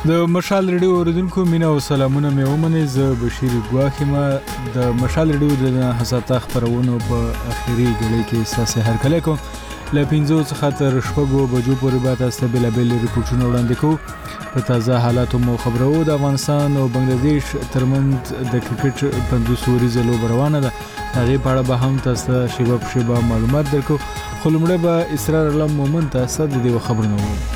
د مشال ریډیو اوریدونکو مینا او سلامونه مې ومنئ. زه بشیر ګواخ یم. د مشال ریډیو د حساته خبرونو په اخیری غړي کې ساسه هر کله کوم له 5 څخه تر 6 بجو پورې به تاسو بل ریپورتونه وړاندې کوو. په تازه حالاتو مو خبرو د افغانستان او بنگلاديش ترمنځ د کرکټ 50 ورځې لوب روانه ده. هغه په اړه به هم تاسو شیبه په شیبه معلومات درکو. خو لمړی به اسرار الله مومن تاسو د دې خبرونه وو.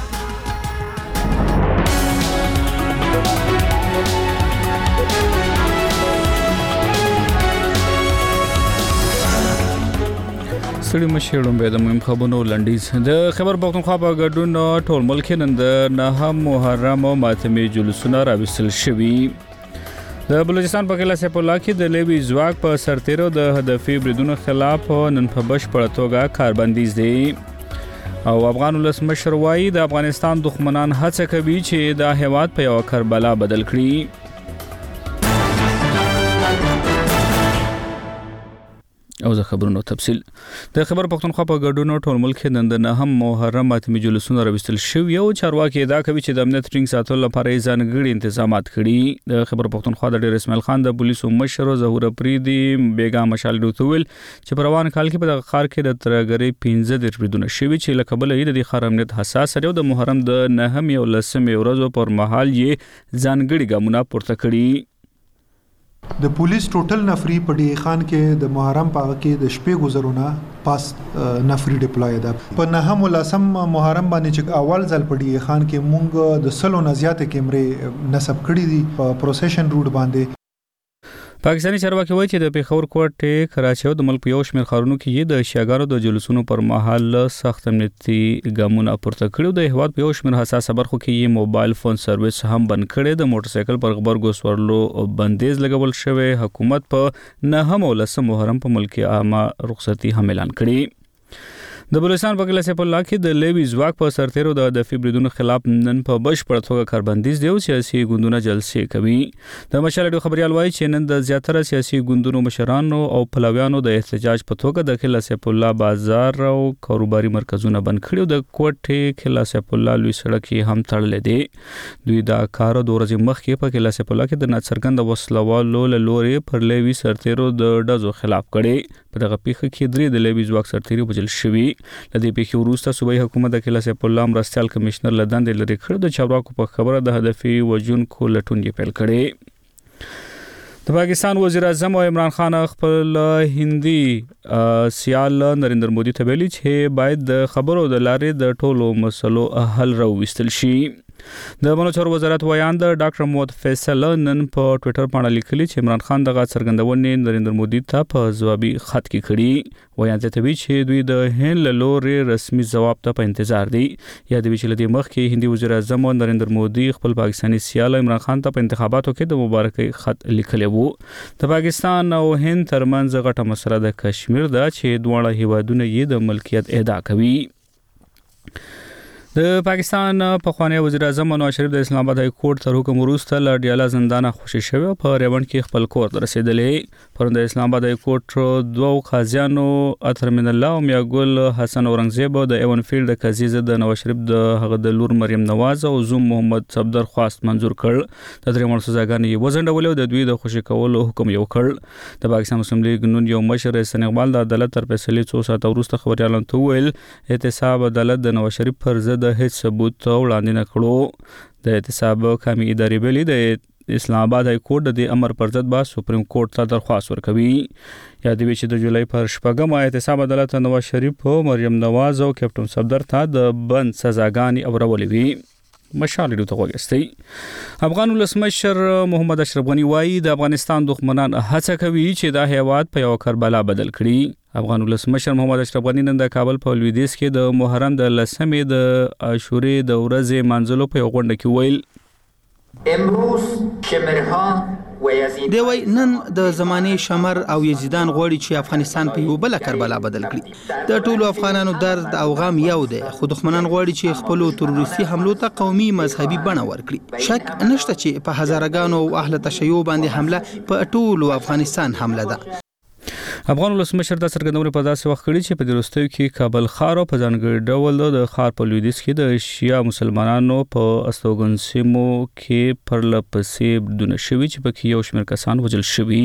سړي مشهورم به د مهم خبرونو لنډیز. د خبر پښتونخوا په ګډون ټول ملک نن د 9 محرم او ماتمي جلوسونه راوستل شوي. د بلوچستان په کلا سیف الله کې د لیوی ځواک په سرتیرو د هدفي بریدونو خلاف نن په بشپړه توګه کاربندیز دی او افغان ولسمشر وایي د افغانستان دښمنان هڅه کوي چې د هیواد په یو کربلا بدل کړي. او زه خبرونو تفصیل. د خبر پښتونخوا په ګډون ټول ملک نن د 9 محرم ماتمي جلوسونه راوستل شوي او چارواکي دا کوي چې د امنیت ټینګ ساتلو لپاره ځانګړي تنظیمات کړي. د خبر پښتونخوا د ډیر اسماعیل خان د پولیسو مشر ظهور پریدي بیګا مشال دوتویل چې په روان کال کې په خار کې د ترګری 15 بریدونه شوي چې لکبل یې د خار امنیت حساس لري. د محرم د 9 او 10 ورځو پر مهال یې ځانګړي ګامونه پورته کړي. د پولیس ټوټل نفری په ډی خان کې د محرم په کې د شپې گزارونه پاس نفری ډیپلوی ده. په 9 او 10 محرم باندې چې اول ځل په ډی خان کې مونږ د سلو نه زیات کیمرې نصب کړي دي په پروسیشن روټ باندې. پاکستاني چارواکي وایي چې د پیښور کوټ کراچي او د ملک یو شمېر ښارونو کې د شیاګانو د جلوسونو پر مهال سخت امنیتي ګامونه پورته کړي. د هیواد په یو شمېر حساسه برخو کې موبایل فون سرویس هم بند کړي. د موټر سایکل پر غبرګو سورلو بندیز لګول شوی. حکومت په 9 او 10 محرم په ملک عامه رخصتي هم اعلان کړي. د بلوچستان په کلا سیف الله کې د لیوی ځواک په سرتیرو د هدفي بریدونو خلاف نن په بشپړه توګه کاربندیز دی او سیاسي ګوندونه جلسې کوي. د مشال ډیو خبريال وایي چې نن د زیاتره سیاسي ګوندونو مشرانو او پلویانو د احتجاج په توګه د کلا سیف الله بازار او کاروباري مرکزونه بند کړي. د کوټ کلا سیف الله لوی سړک هم تړل دي. دوی دا کار د ورځې مخکې په کلا سیف الله کې د ناڅرګند وسلوالو لوري پر لیوی سرتیرو د ډزو خلاف کړي. په دغه پیښه کې درې د لیوی ځواک سرتیرو وژل شوي. لدې پیښې وروسته صوبایي حکومت د کلا سیف الله مرستيال کمشنر لدان د لری کړ. د چارواکو په خبره د هدفي وجونکو لټون یې پیل کړي. د پاکستان وزیر اعظم عمران خان خپل هندي سیال نریندر مودي ته ویلي چې باید د خبرو د لارې د ټولو مسلو حل راوستل شي. د بنوچور وزارت ویاند ډاکټر محمد فیصل نن په ټوئیټر باندې لیکلي چې عمران خان دغه څرګندونې نریندر مودي ته په جوابي خط کې کړي. ویاند ته وی چې دوی د هند له لوري رسمي جواب ته په انتظار دي. یا د ویل د مخ کې هندي وزیر اعظم نریندر مودي خپل پاکستاني سیال عمران خان ته په انتخاباتو کې د مبارکۍ خط لیکلی وو. د پاکستان او هند ترمنځ غټه مسله د کشمیر ده چې دواړه هیوادونه یې د ملکیت ادعا کوي. د پاکستان پخوانی وزیر اعظم نواز شریف د اسلام آباد های کورټ تر حکم وروسته له ډیاله زندان خوشي شوی په ریوند کې خپل کور ته رسیدلې. پرون د اسلام آباد های کورټ دوه قاضیانو اطهر من الله او میاګل حسن اورنګزیب د ایون فیلډ قاضي د نواز شریف د هغه د لور مریم نواز او زوم محمد صفدر خواست منزور کړ. د درې مړ سزاګانې وزنډول او د دوی د خوشي کولو حکم یو کړ. د پاکستان مسلم لیگ نون یو مشر حسن اقبال د عدالت تر فیصلې 2 ساعت وروسته خبريالان ته ویل احتساب عدالت د نواز شریف پر ضد هیڅ ثبوت وړاندې نه کړو. د احتساب قومي ادارې ویلي د اسلام آباد های کورټ د امر پر ضد با سپریم کورټ ته درخواست ورکوي. یاد وی چې د جولای پر 8 احتساب عدالت نواز شریف او مریم نواز او کیپټن صفدر ته د بند سزاګانې اورولې وي. مشال ډیو ته وګستي. افغان ولسمشر محمد اشرف غنی وایي د افغانستان دښمنان هڅه کوي چې د هیواد په یو کربلا بدل کړي. افغان ولسمشر محمد اشرف غنی نن د کابل په لویدیځ کې د محرم د 10 د عاشورې د ورځې منځلو په غونډه کې ویل امروز شمرها دی وای نن د زمانه شمر او یزیدان غوړي چې افغانستان په یو بل کربلا بدل کړي. د ټولو افغانانو درد او غم یو دی خو دښمنان غوړي چې خپل تروریستي حملو ته قومي مذهبي بڼه ورکړي. شک نشته چې په هزارګانو او اهل تشیع باندې حمله په ټولو افغانستان حمله ده. افغان ولسمشر د څرګندونې په داسې وخت کې چې په دروستیو کې کابل ښار په ځانګړي ډول د ښار په لویدیځ کې د شیا مسلمانانو په استوګن سیمو کې پرلپسې دونه شوي چې پکې یو شمېر کسان وژل شوي.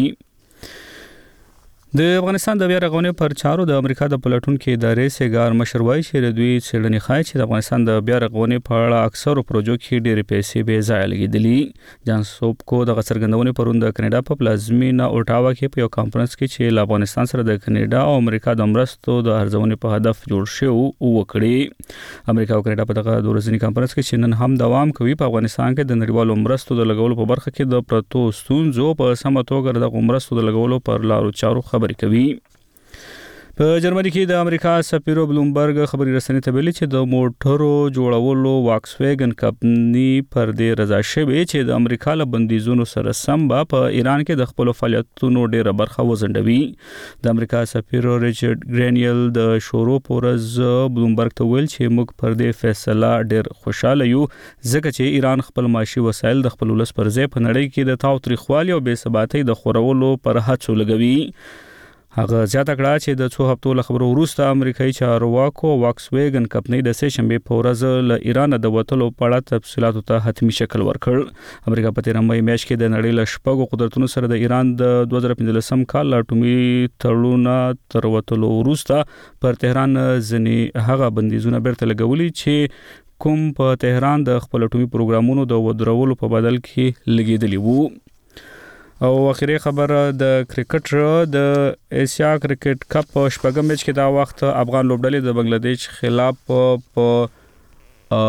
د افغانستان د بیا رغونې پر چارو د امریکا د پلټونکو ادارې سیګار مشر وایي چې دوی څېړنې ښایي چې د افغانستان د بیا رغونې په اړه اکثرو پروژو کې ډېرې پیسې بې ځایه لګېدلې. جان سوبکو د څرګندونې پرون د کاناډا په پلازمینه اوټاوا کې په یو کانفرنس کې چې له افغانستان سره د کاناډا او امریکا د مرستو د ارزونې په هدف جوړ شوی وکړي. امریکا او کاناډا په دغه ورځني کانفرنس کې چې نن هم دوام کوي په افغانستان کې د نړیوالو مرستو د لګولو په برخه کې د پرتو ستونزو په سمه توګه د مرستو د لګولو پر لارو چارو خبرې کوي. په جرمني کې د امریکا سفیر بلومبرګ خبري رسنۍ ته ویلي چې د موټرو جوړولو واکسویګن کمپني پر دې رضا شوی چې د امریکا له بندیزونو سره سم په ایران کې د خپل فعالیتونو ډیره برخه وزندوي. د امریکا سفیر ریچارډ ګرینیل د شورو پورز بلومبرګ ته ویل چې موږ پر دې فیصله ډیر خوشاله یو ځکه چې ایران خپل معاشي وسایل د خپل ولس پر ځای په نړۍ کې د تاوتریخوالي او بې ثباتۍ د خورولو پر هڅو لګوي. هغه زیاته کړه چې د 2 هفتو له خبرو وروسته امریکایي چارواکو واکسویګن کمپنۍ د سه شنبه په ورځ له ایران د وټلو په اړه تفصیلاتو ته حتمی شکل ورکړ. امریکا په 13 مې میاشت کې د نړۍ له شپږو قدرتونو سره د ایران د 2015 کال اټومي تړون تر وټلو وروسته پر تهران ځنې هغه بندیزونه بیرته لګولي چې کوم په تهران د خپل اټومي پروګرامونو د ودرولو په بدل کې لګیدلی وو. او اخیری خبر د کرکټ د ایشیا کرکټ کپ په شپږم میچ کې دا وخت افغان لوبډلې د بنگلاديش خلاف په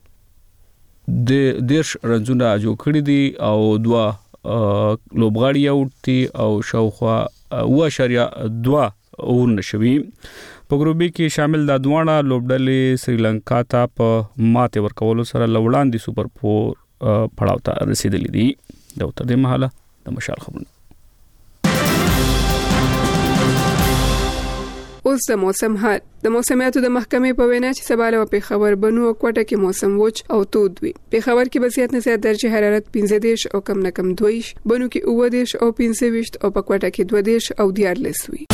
د دیرش رنزونه جوړ کړی دي او 2 لوبغاړي اوټي او شاوخوا 2.2 اور نشوي. په ګروپ کې شامل د دوانه لوبډلې سریلانکا ته په ماته ورکولو سره لوړاندې سوپر 4 پړاو ته رسیدلې دي. دا تر دې مهاله د مشال خبرونه. اوس د موسم حال. د موسمیاتو د محکمې په وینا چې سبا له پیښور بنو او کوټه کې موسم وچ او تود وي. پیښور کې به زیات نه زیات درجه حرارت 15 او کم نه کم 2 بنو کې 19 او 25 او په کوټه کې 12 او 14 وي.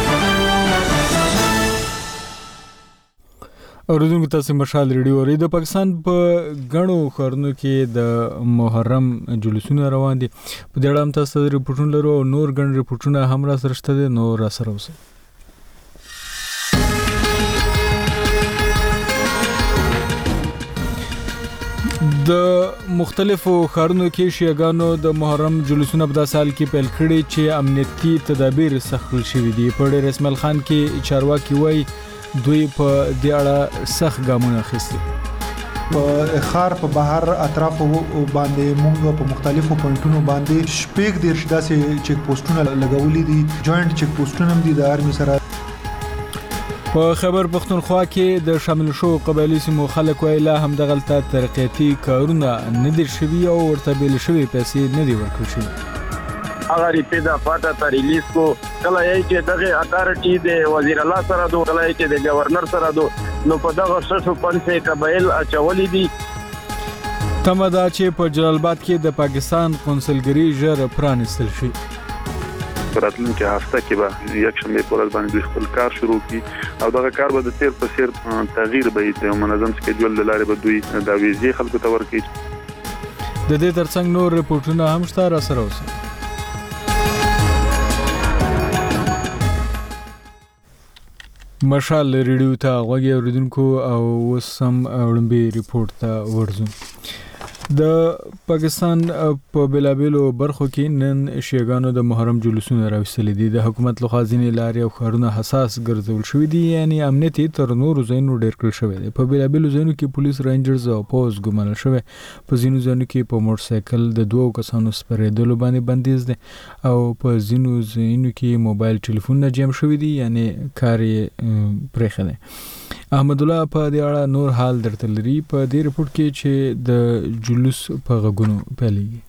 اوریدونکو تاسو مشال ریډیو اوري. د پاکستان په غنو خورنو کې د محرم جلوسونه روان دي. په دې اړه هم تاسو ریپورتونه لرو او نور غن ریپورتونه هم را سره شته. نو را سره اوسئ. د مختلفو خارونو کې شیعاګانو د محرم جلوسونه په سال کې پیل کړي چې امنیتي تدابیر سخت شوي دي. په ډېر اسماعیل خان کې چارواکي وایي دوی په دې اړه سخت ګامونه اخیستي. په خار په بهر اطراف باندې موږ په مختلفو پوینټونو باندې شپږ دیرش داسې چیک پوسټونه لګولې دي. جوائنټ چیک پوسټونه هم دي د آرمي سره. په خیبر پختونخوا کې د شامل شو قبایلی سیمو خلک ویلا هم د غلطه ترقیاتي کارونه نه دي شوي او ورته بیل شوي پیسې نه دي ورکړل شوي. اگر پیدا پاتا تا ریلیز کو کله یې چې دغه اتارټي د وزیر الله سره دو کله یې چې د گورنر سره دو نو په دغه ششو پنځه قبایل اچولې دي. تمه دا چې په جلال آباد کې د پاکستان قونسلګری ژر پرانیستل شي. راتلونکي هفته کې به یک شنبه په ورځ باندې خپل کار شروع کړي او دغه کار به د تیر په سیر تغییر به د منظم سکیډول لاره به دوی د ویزې خلکو ته ورکړي. د دې ترڅنګ نور ریپورتونه هم شته. را سره اوسئ. مشال ریډیو ته غوږی اوریدونکو او وسم وړاندې ریپورت ته ورځو. د پاکستان په بلابلو برخو کې نن شیعاګانو د محرم جلوسونه راوستل دي. د حکومت لخوا ځینې لارې او ښارونه حساس ګرځول شوي دي، یعنی امنیت تر نورو ځایونو ډېر کړل شوی دی. په بلابلو ځایونو کې پولیس رینجرز او پوز ګمارل شوی. په ځینو ځایونو کې په موټر سایکل د 2 کسانو سپرېدلو باندې بندیز دی او په ځینو ځایونو کې موبایل ټلیفونونه جام شوي دي، یعنی کار یې پرېښی دی. احمد الله په دې اړه نور حال درته لري په دې ریپورت کې چې د جلوس په غږونو پیلېږي.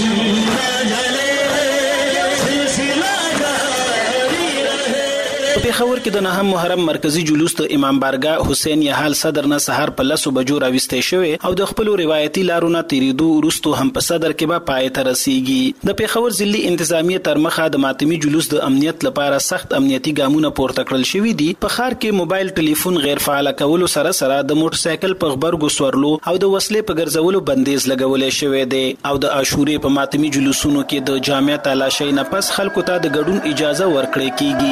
په پیښور کې د نهم محرم مرکزی جلوس د امام بارګاه حسین یحال صدر نه سحر په 10 بجو راوستي شوی او د خپل روایتي لارونه تیریدو وروسته هم په صدر کې به پای ته رسیږي. د پیښور ضلعي انتظامیه تر مخه د ماتمي جلوس د امنیت لپاره سخت امنیتي ګامونه پورته کړل شوی دي. په ښار کې موبایل ټلیفون غیر فعال کولو سره سره د موټر سایکل په غبرګو سورلو او د وسلې په ګرځولو بندیز لګولې شوی دی او د عاشورې په ماتمي جلوسونو کې د جامع تلاشۍ نه پس خلکو ته د ګډون اجازه ورکړې کیږي.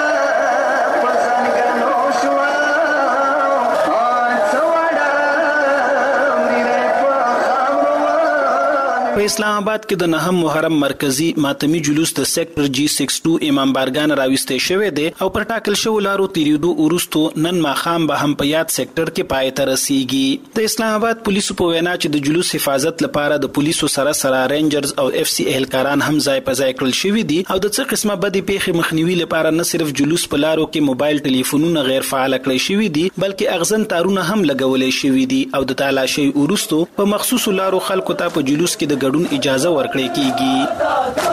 په اسلام آباد کې د نهم محرم مرکزی ماتمی جلوس د سیکټر G62 امام بارګاه راوستي شوی دی او پر ټاکل شو لارو تیریدو ورستو نن ماخام به هم په یاد سیکټر کې پای ته رسیږي. د اسلام آباد پولیسو په وینا چې د جلوس حفاظت لپاره د پولیسو سره رینجرز او FC اهلکاران هم ځای په ځای کړل شوی دي او د څه قسمه بدی پیښې مخنیوي لپاره نه صرف جلوس په لارو کې موبایل ټلیفونونه غیر فعال کړی شوی دي بلکې اغزن تارونه هم لګولې شوی دي او د تلاشۍ ورستو په مخصوص لارو خلکو ته په جلوس کې د ګډون اجازه ورکړې کیږي.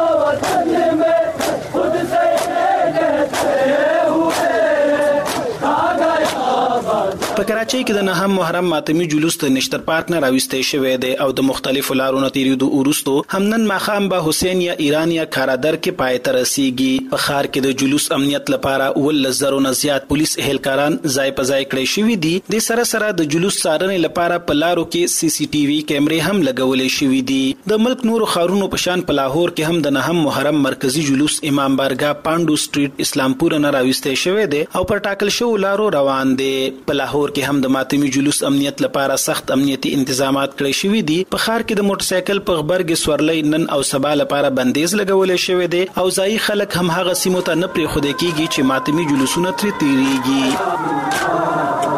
په کراچۍ کې د نهم محرم ماتمی جلوس د نشتر پارک نه راوستي شوی دی او د مختلفو لارونو تیریدو ورستو همنن ماخام به حسین یا ایران یا کارادر کې پای ته رسیږي. په ښار کې د جلوس امنیت لپاره 1,000 نه زیات پولیس اهلکاران ځای په ځای کړی شوی دي. د سره د جلوس څارنې لپاره په لارو کې CCTV کیمرې هم لګولې شوی دي. د ملک نورو ښارونو په شان په لاهور کې هم د نهم محرم مرکزی جلوس امام بارګاه پاندو سټریټ اسلامپور نه راوستي شوی دی او پر ټاکل شو لارو روان دي. په لاهور کې هم د ماتمی جلوس امنیت لپاره سخت امنیتي انتظامات کړی شوی دي. په ښار کې د موټر سایکل په غبرګ سورلۍ نن او سبا لپاره بندیز لګولې شوی دی او ځای خلک هم هغه سیمو ته نه پرې خوده کیږي چې ماتمی جلوسونه ترې تیریږي.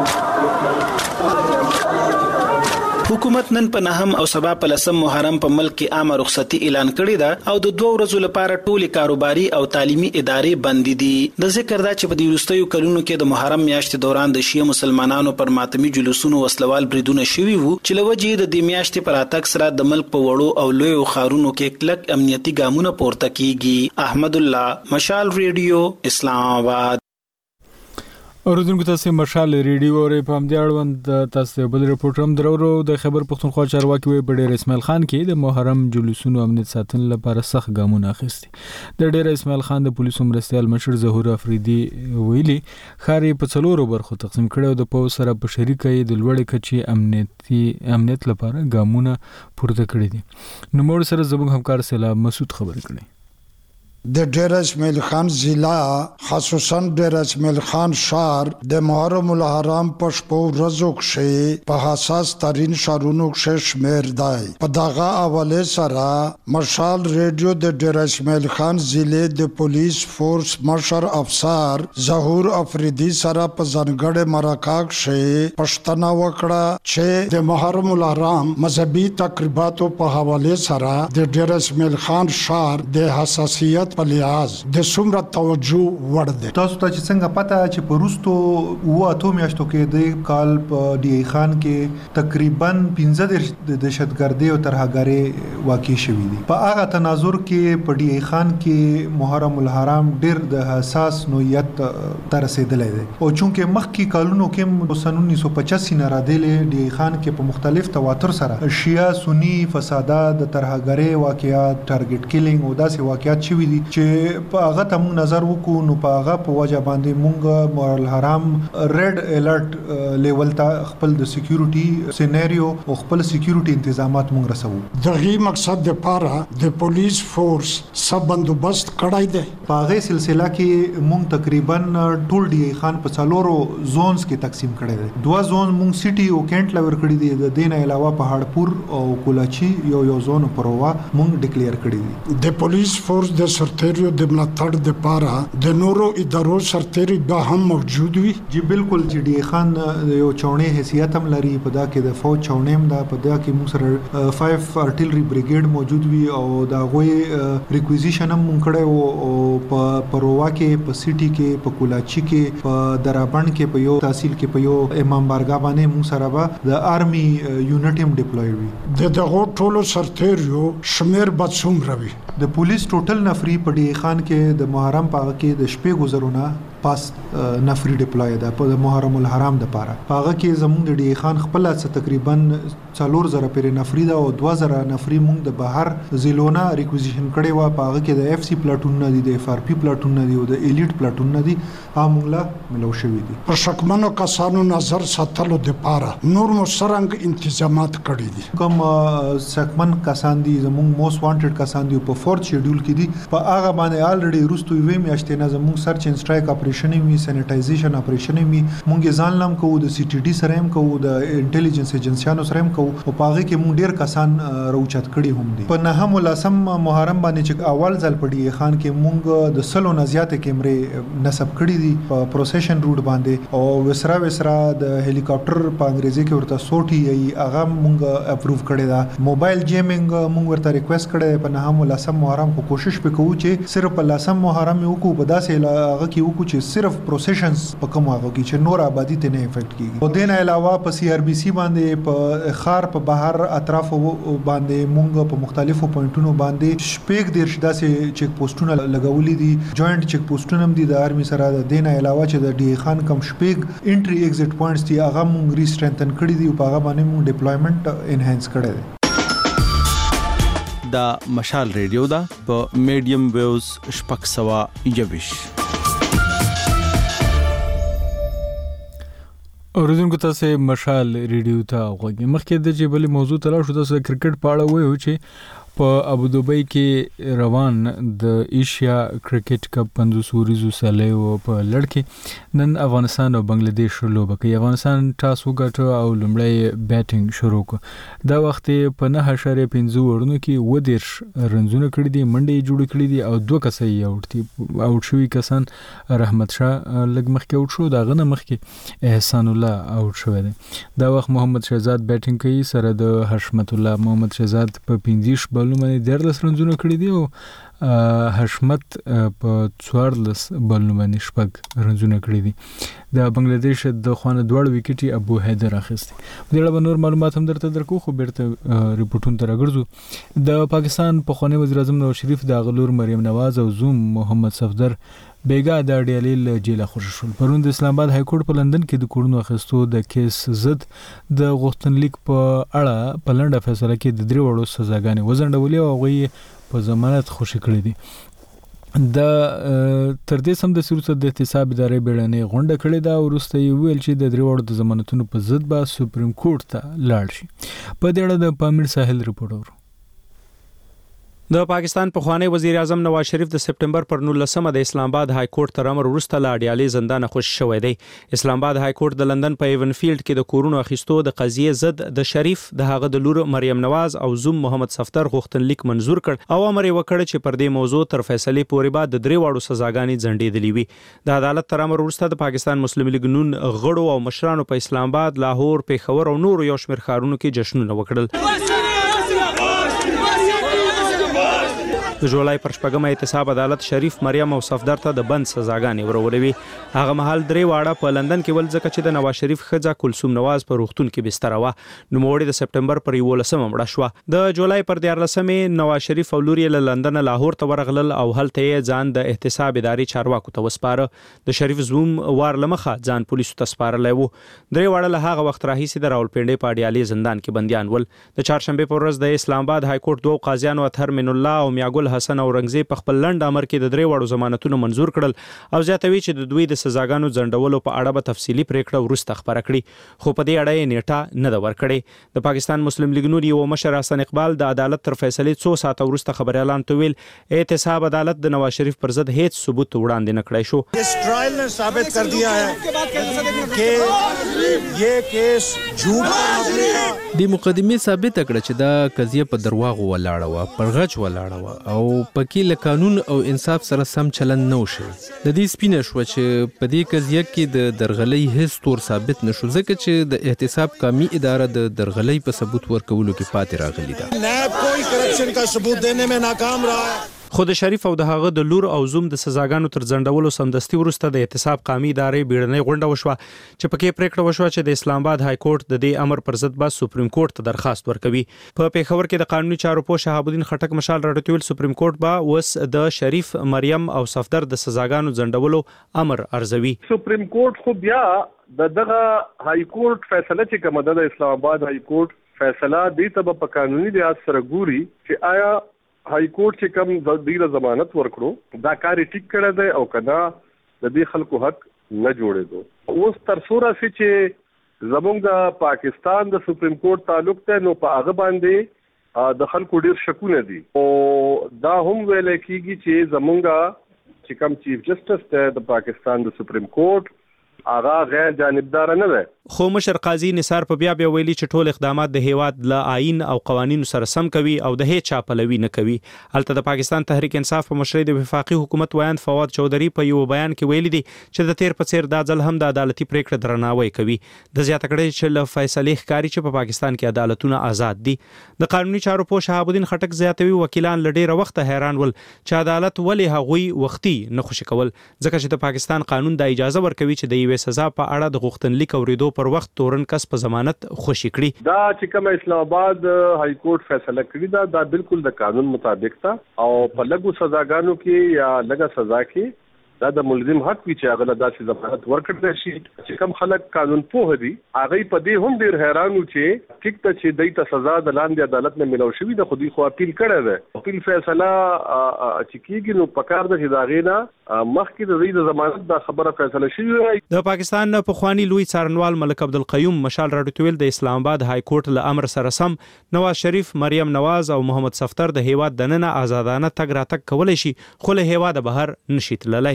حکومت نن په نهم او سبا په 10 محرم په ملک کې عامه رخصتي اعلان کړې ده او د 2 ورځو لپاره ټولې کاروباري او تعلیمي ادارې بند دي. د ذکر دا چې په دې وروستیو کلونو کې د محرم میاشتې دوران د شیعه مسلمانانو پر ماتمی جلوسونو وسلوال بریدونه شوي وو چې لوجې د دې میاشتې پر اتک سره د ملک په وړو او لویو ښارونو کې کلک امنیتي ګامونه پورته کیږي. احمد الله، مشال ریډیو، اسلام آباد. اوریدونکو تاسو مشال ریډیو اورې په همدې اړوند تاسو بل رپورټ هم درو د خبر پښتونخوا چارواکي وي په ډېر اسماعیل خان کې د محرم جلوسونو امنیت ساتنې لپاره سخت ګامونه اخیستي. د ډېر اسماعیل خان د پولیسو مرستیال مشر ظهور افریدي ویلي خاري په 4 برخو تقسیم کړي او د پولیس سره په شریکه د لوړ کچې امنیت لپاره ګامونه پورته کړي دي. نو موږ سره زموږ همکار سلام مسعود خبرې کړي. د ډیر اسماعیل خان ضلع خصوصا ډیر اسماعیل خان ښار د محرم الحرام په شپو ورځو کې په حساس ترين شهرونو کې شمیر دی. په دغه حواله سره مشال ریډیو د ډیر اسماعیل خان ضلع د پولیس فورس مشر افسر ظهور افریدي سره په ځانګړي مرکه کې پښتنه وکړه چې د محرم الحرام مذهبي تقریباتو په حواله سره د ډیر اسماعیل خان ښار د حساسیت په لحاظ د څومره توجه وړ دی. تاسو ته چې څنګه پته چې پروستو و اته میاشتو کې د کال په ډي خان کې تقریبا 15 د دهشتګردي او ترهګري واقع شوې دي. په هغه تناظر کې په ډي خان کې محرم الحرام ډېر د حساس نوعیت تر رسیدلې ده او چونکه مخکې کالونو کې سن 1985 نه راځلې ډي خان کې په مختلف تواتر سره شیعه سنی فسادات د ترهګري واقعات ټارګټ کیلینګ او داسې واقعات شوي دي چې په هغه ته موږ نظر وکړو. نو په هغه په وجه باندې موږ محرم الحرام ریډ الرټ لیول ته خپل د سکیورټي سیناریو او خپل سکیورټي تنظیمات موږ رسو. دغه مقصد لپاره د پولیس فورس سب بندوبست کړای دی. په هغه سلسله کې موږ تقریبا ټول ډي خان په 4 زونز کې تقسیم کړی دی. 2 زون موږ سټي او کینټ لور کړی دي. د دین علاوه پهاړپور او کولاچی یو زون پروا موږ ډیکلیئر کړی دي. د پولیس فورس د سرتیرو د ملاتړ لپاره د نورو ادارو سرتیري به هم موجود وي. جی بالکل چې ډي خان یو چونې حیثیت هم لري. په دا کې د فوج چونې هم ده. په دا کې موږ سره 5 ارټلري بریګیډ موجود وي او دا غوي ریکویزیشن هم موږ کړو او په پروا کې په سټي کې په کولاچی کې په درابند کې په یو تحصیل کې په یو امام بارګاه باندې موږ سره به د آرمي یونټ هم ډیپلوي وي. دغه ټولو سرتیرو شمیر به څومره وي؟ د پولیس ټوټل نفری په ډي خان کې د محرم په کې د شپې گزارونه پاس نفري ډیپلوي ده په محرم الحرام د پاره. هغه کې زموږ د ډي خان خپل څه تقریبا 4000 پر نفري ده او 2000 نفري موږ د بهر زیلونا ریکوزیشن کړي و. په هغه کې د اف سی پلاټون نه دي، د اف ار پی پلاټون نه دي او د الیټ پلاټون نه دي. موږ لا ملو شوی دي. په شکمنو کسانو نظر ساتلو د پاره نور مشرنګ انتظامات کړي دي. کوم شکمن کسان دي زموږ موست وانټډ کسان دي په فورت شیډول کې دي. په هغه باندې الریډي روستو وی میاشتې نه زموږ سرچ ان سټرایک اپریشن وی سینیټایزیشن اپریشن وی مونږ ځان لم کوو، د سی ټی ډي سره هم کوو، د انټيليجنس ایجنسیانو سره هم کوو او پاغه کې مونږ ډیر کسان روچت کړي هم دي. په نهم ولسم محرم باندې چې اول ځل پړي خان کې مونږ د سلو نه زیات کیمرې نصب کړي دي په پروسیشن روټ باندې او وسرا د هلیکاپټر په انګریزي کې ورته سوټي ای هغه مونږ اپروو کړي دا. موبایل جیمینګ مونږ ورته ریکوست کړي په نهم ولسم محرم کو کوشش وکړو چې صرف په لسم محرم وکړو په داسې هغه کې وکړو چې صرف پروسیشنز په کوم هغه کې چې نور آبادی ته نه افیکټ کیږي. او دین علاوه په سی آر بي سي باندې په خار په بهر اطراف باندې مونږ په مختلفو پوینټونو باندې شپږ ډیر داسې چیک پوسټونه لګولې دي. جوائنٹ چیک پوسټونه هم دي د آرمي سره. د دین علاوه چې د ډي خان کم شپږ انټری ایگزیټ پوینټس دي هغه مونږ ریسټرنتن کړی دي او په هغه باندې مونږ ډیپلویمنٹ انهانس کړی دی. دا مشال ریډیو دا په میډیم ویوز شپږ سوه 21. اوریدونکو تاسو مشال ریډیو ته غوږی. مخکې د جبل موضوع تلاش شو تاسو کرکټ په اړه وایو چې په ابوظبي کې روان د ایشیا کرکټ کپ 500 ورځو سلیو په لړ کې نن افغانستان او بنگلاديش لوبه کوي. افغانستان ټاس وګټه او لومړی بیټینګ شروع کړ. دا وخت په 9.5 ورونو کې ودیرش رنزونه کړی دي، منډې جوړ کړی دي او دوه کسې یې اوټ شوی کسان رحمت شاه لګ مخکې اوټ شو، دا غنه مخکې احسان الله اوټ شوی دی. دا وخت محمد شهزاد بیټینګ کوي سره د حشمت الله. محمد شهزاد په 15 بلونو باندې 13 رنزونه کړی دي او حشمت په 14 بلونو باندې 6 رنزونه کړی دي. د بنگلاديش د خوانه دوړ وکټي ابو حیدر اخیستی. په دې اړه نور معلومات هم درته درکو خو بیرته ریپورتونه راګرځو. د پاکستان په خوانی وزیر اعظم نواز شریف د غلور مریم نواز او زوم محمد صفدر بیګا د ډیالې جیل خوشی شول. پرون د اسلام آباد های کورټ په لندن کې د کورونو اخیستو د کیس ضد د غوښتنلیک په اړه په لنډه فیصله کې د 3 وړو سزاګانې وزنډولې او هغه په ضمانت خوشی کړې دي. د تر دې سم د سروت د احتساب ادارې بیړنۍ غونډه کړې ده او وروسته یې ویل چې د 3 وړو د ضمانتونو په ضد به سپریم کورټ ته لاړ شي. په دې اړه د پامیر ساحل ریپورت اورو. د پاکستان پخوانی وزیر اعظم نواز شریف د سپټمبر پر 19 د اسلام آباد های کورټ تر امر وروسته لا اډیالي زندان خوشی شوی دی. اسلام آباد های کورټ د لندن په ایون فیلډ کې د کورونو اخیستو د قضیې ضد د شریف د هغه د لور مریم نواز او زوم محمد صفدر غوښتنلیک منزور کړ او امر یې وکړ چې پر دې موضوع تر فیصلې پورې بعد د 3 وړو سزاګانې ځنډېدلې وي. د عدالت تر امر وروسته د پاکستان مسلم لیگ نون غړو او مشرانو په اسلام آباد، لاهور، پیښور او نورو یو شمېر ښارونو کې جشنونه وکړل. د جولای پر 8 احتساب عدالت شریف، مریم او صفدر ته د بند سزاګانې ورولوي. هغه مهال 3 واړه په لندن کې ول ځکه چې د نواز شریف ښځه کلثوم نواز په روغتون کې بستر و. نوموړی د سپټمبر پر 11 مړه شو. د جولای پر 14 نواز شریف او لور یې له لندن لاهور ته ورغلل او هلته یې ځان د احتساب ادارې چارواکو ته وسپاره. د شریف زوم وار لمخه ځان پولیسو ته سپارلی و. 3 واړه له هغه وخت راهیسې د راولپنډۍ په اډیالي زندان کې بندیان ول. د چهارشنبه پر ورځ د اسلام آباد های کورټ 2 قاضیانو اطهر من الله او میاګل حسن اورنګزیب په خپل لنډ امر کې د 3 وړو ضمانتونه منزور کړل او زیاتوي چې د دوی د سزاګانو ځنډولو په اړه به تفصیلی پریکړه وروسته خبره کړي، خو په دې اړه یې نیټه نه ده ورکړې. د پاکستان مسلم لیگ نون یو مشر حسن اقبال د عدالت تر فیصلې 2 ساعته وروسته خبريالان ته ویل احتساب عدالت د نواز شریف پر ضد هیڅ ثبوت وړاندې نه کړی شو. اس ټرایل نے ثابت کر دیا ہے کہ یہ کیس جھوٹ ہے. د مقدمه ثابت کړه چې دا قضیه په درواغ ولاړه و، پر غچ ولاړه و او پکې قانون او انصاف سره سم چلن نه وشي. د دې سپینه شو چې په دې قضیه کې د درغلۍ هیڅ تور ثابت نشو ځکه چې د احتساب قومي اداره د درغلۍ په ثبوت ورکولو کې پاتې راغلي ده. نیب کوئی کرپشن کا ثبوت دینے میں ناکام رہا ہے. خو د شریف او د هغه د لور او زوم د سزاګانو تر ځنډولو سمدستي وروسته د احتساب قومي ادارې بیړنۍ غونډه وشوه چې پکې پریکړه وشوه چې د اسلام آباد های کورټ د دې امر پر ضد به سپریم کورټ ته درخواست ورکوي. په پیښور کې د قانوني چارو پوه شهاب الدین خټک مشال راټوټول سپریم کورټ به اوس د شریف مریم او صفدر د سزاګانو ځنډولو امر ارزوي. سپریم کورټ خو بیا دغه های کورټ فیصله چې کومه ده د اسلام آباد های کورټ فیصله دې ته په قانوني لحاظ سره ګوري چې آیا های کورټ چې کوم د دې ضمانت ورکړو دا کار ټیک کړی دی او کدا د دې خلکو حق نه جوړېدو. اوس تر څوره چې زمونږ پاکستان د سپریم کورټ تعلق ته نو په هغه باندې د خلکو ډیر شکونه دي او دا هم ویل کېږي چې زمونږ چې کوم چیف جسټس ته د پاکستان د سپریم کورټ هغه غیر جانبدار نه ده. خو مشر قاضي نثار په بیا ویلي چې ټول اقدامات د هیواد له آئین او قوانینو سره سم کوي او د هیڅ چا پلوي نه کوي. البته د پاکستان تحریک انصاف په مشرۍ د وفاقي حکومت ویان فواد چودري په یو بیان کې ویلي دي چې د تیر په څیر دا ځل هم د عدالتي پریکړه درناوی کوي. د زیاته کړي چې له فیصلې ښکاري چې په پاکستان کې عدالتونه آزاد دي. د قانوني چارو پوه شهاب الدین خټک زیاتوي وکیلان له ډیره وخت حیران ول چې عدالت ولې هغوی وختي نه خوشي کول ځکه چې د پاکستان قانون د اجازه ورکوي چې د یوې سزا په اړه د غوښتنلیک اوریدو پر وخت تورن کس په ضمانت خوشي کړي. دا چې کوم اسلام آباد های کورټ فیصله کړی دا بالکل د قانون مطابق تا او په لګو سزاګانو کې یا لګا سزا کې دا د ملزم حق وی چې هغه له داسې ضمانت ورکړل شي. چې کوم خلک قانون پوه دي هغه په دې هم ډیر حیران و چې ټیک ته چې دای ته سزا د لاندې عدالت نه ملو شوی د خودي خو اپیل کړی دی. اپیل فیصله چې کیږي نو پکار د هداغینا مخکې د دې ضمانت د خبره فیصله شوی. د پاکستان په خوانی لوی څارنوال ملک عبدالقیوم مشال راټوټول د اسلام آباد های کورټ له امر سره سم نواز شریف مریم نواز او محمد صفدر د هیواد دننه آزادانه تګ راتګ کولای شي خو له هیواد بهر نشي تللی.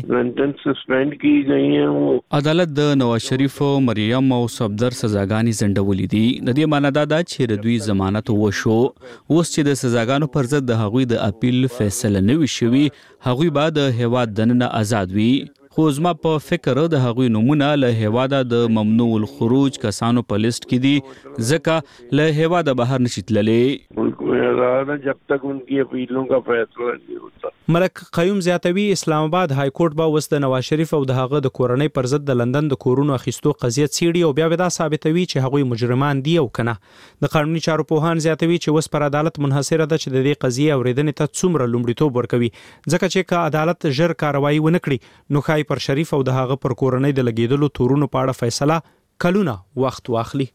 سسپند کی گئی ہیں. عدالت د نواز شریف او مریم او صفدر سزاګانی زندولې دي. د دې معنی دا ده چې دوی ضمانت وشو اوس چې د سزاګانو پر ضد د هغوی د اپیل فیصله نه وي شوی هغوی به د هیواد دننه آزاد وي. خو زما په فکر د هغوی نمونه له هیواده د ممنوع الخروج کسانو په لیست کې دي ځکه له هیواده بهر نشي تللی. ملک میں آزاد ہیں جب تک ان کی اپیلوں کا فیصلہ نہیں ہوتا. ملک قیوم زیاتوي اسلام آباد های کورټ به اوس د نواز شریف او د هغه د کورنۍ پر ضد د لندن د کورونو اخیستو قضیه څیړي او بیا دا ثابتوي چې هغوی مجرمان دي او کنه. د قانوني چارو پوهان زیاتوي چې اوس پر عدالت منحصره ده چې د دې قضیه اوریدنې ته څومره لومړیتوب ورکوي ځکه چې که عدالت ژر کاروایی ونه کړي نو ښایي پر شریف او د هغه پر کورنۍ د لګیدلو تورونو په اړه فیصله کلونه وخت واخلي.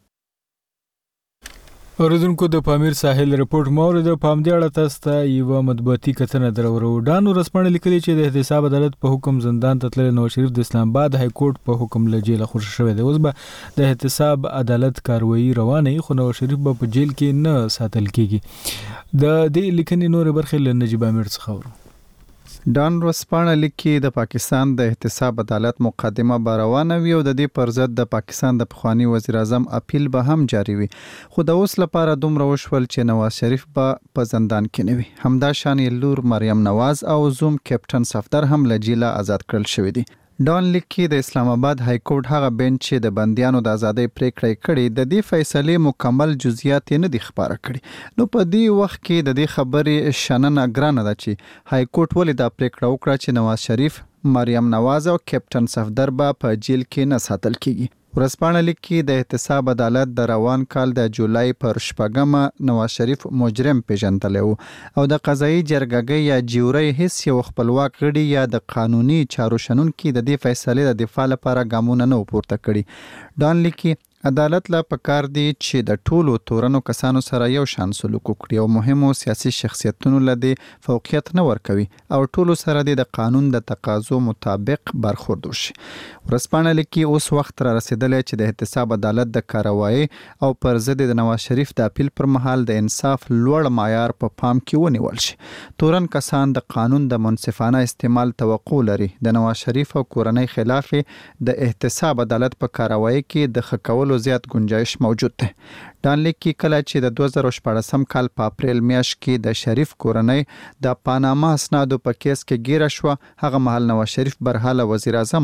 اوریدونکو د پامیر ساحل رپورت مورد د پام دی اړه تاسو ته یو مطبوعاتي کتنه درورو. ډانو رسمنه لیکلي چې د احتساب عدالت په حکم زندان ته تللی نواز شریف د اسلام آباد های کورټ په حکم له جیل خوشی شوی دی. اوس به د احتساب عدالت کاروایی روانه خو نواز شریف به په جیل کې نه ساتل کیږي. د دې لیکنې نور برخې له نجیب امیر څخه ورو. ډان ورسپانه لیکي د پاکستان د احتساب عدالت مقدمه باروانه وی او د دې پر ضد د پاکستان د پخوانی وزیر اعظم اپیل به هم جاری وي خو د اوس لپاره دومره وشول چې نواز شریف په زندان کې نه وي. همدا شان لور مریم نواز او زوم کیپټن صفدر هم له جیل آزاد کړل شوی دي. ډان لیکي د اسلام آباد های کورټ هغه بنچ چې د بندیانو د ازادۍ پریکړه کړې د دې فیصلې مکمل جزئیات نه دي خبره کړي. نو په دې وخت کې د دې خبرې شننه ګرانه ده چې های کورټ ولې دا پریکړه وکړه چې نواز شریف مریم نواز او کیپټن صفدر به په جیل کې نه ساتل کیږي. ورسپانه لیکي د احتساب عدالت د روان کال د جولای پر 8 نواز شریف مجرم پیژندل او د قضایي جرګه یا جیوري هیڅ یو خپلواک غړي یا د قانوني چارو شنونکو د دې فیصلې د دفاع لپاره ګامونه نه پورته کړي. ډان لیکي عدالت لا پکار دی چې د ټولو تورنو کسانو سره یو شان سلوک وکړي او مهمو سیاسي شخصیتونو لدی فوقیت نه ورکوي او ټولو سره د قانون د تقاضو مطابق برخورد وشي. ورسپانه لیکي اوس وخت را رسیدلی چې د احتساب عدالت د کاروایی او پر ضد د نواز شریف د اپیل پر مهال د انصاف لوړ معیار په پام کې ونیول شي. تورن کسان د قانون د منصفانه استعمال توقع لري. د نواز شریف او کورنۍ خلاف د احتساب عدالت په کاروایی کې د خکول زیات گنجائش موجود ده. ډان لیکي کله چې د 2014 کال په اپریل میاشت کې د شریف کورنۍ د پاناما اسنادو په کیس کې ګیره شو هغه مهال نواز شریف برحاله وزیر اعظم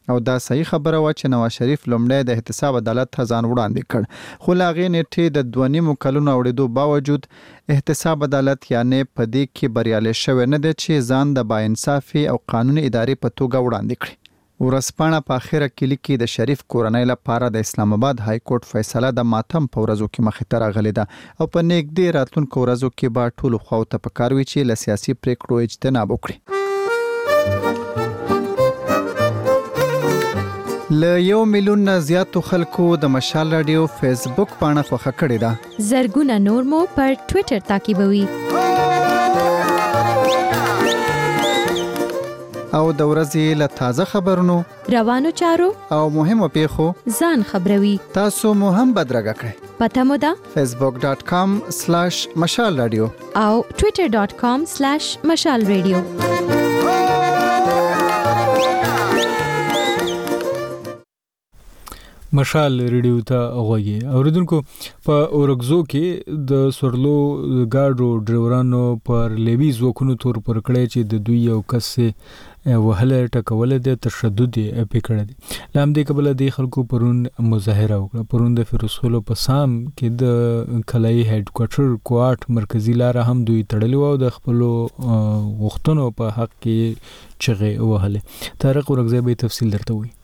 او دا صحیح خبره و چې نواز شریف لومړی د احتساب عدالت ته ځان وړاندې کړ خو لا غې نیټه د 2.5 کلونو اوریدو باوجود احتساب عدالت یعنی په دې کې بریالي شوی نه دی چې ځان د باانصافي او قانوني ادارې په توګه وړاندې کړي ورسپانه په اخره کې لیکي د شریف کورنۍ لپاره د اسلام آباد های کورټ فیصله د ماتم په ورځو کې مخې ته راغلې ده او په نږدې راتلونکو ورځو کې به ټولو خواو ته پکار وي چې له سیاسي پریکړو اجتناب وکړي له 1 میلیون نه زیاتو خلکو د مشال رادیو فیسبوک پاڼه خوښه کړې ده زرګونه نور مو پر ټوئیټر تعقیبوي او د ورځې له تازه خبرونو روانو چارو او مهمو پیښو ځان خبروي تاسو مو هم بدرګه کړئ پته مو ده facebook.com/مشال رادیو او twitter.com/مشال رادیو مشال ریډیو ته غوږی اوریدونکو په اورګزو کې د سورلو ګاډو ډرایورانو پر لیوي ځواکونو تور پر کړی چې د دوی یو کس وهله ټکول د تشدد پکړه دي لام دې قبل د خلکو پرون مظاهره وکړه پرون د فیروزخلو په سام کې د کلای هډ کوارټر کوارټ مرکزی لار هم دوی تړلی و د خپل وختونو په حق کې چغه وهله طارق ورغزه به تفصیل درته وي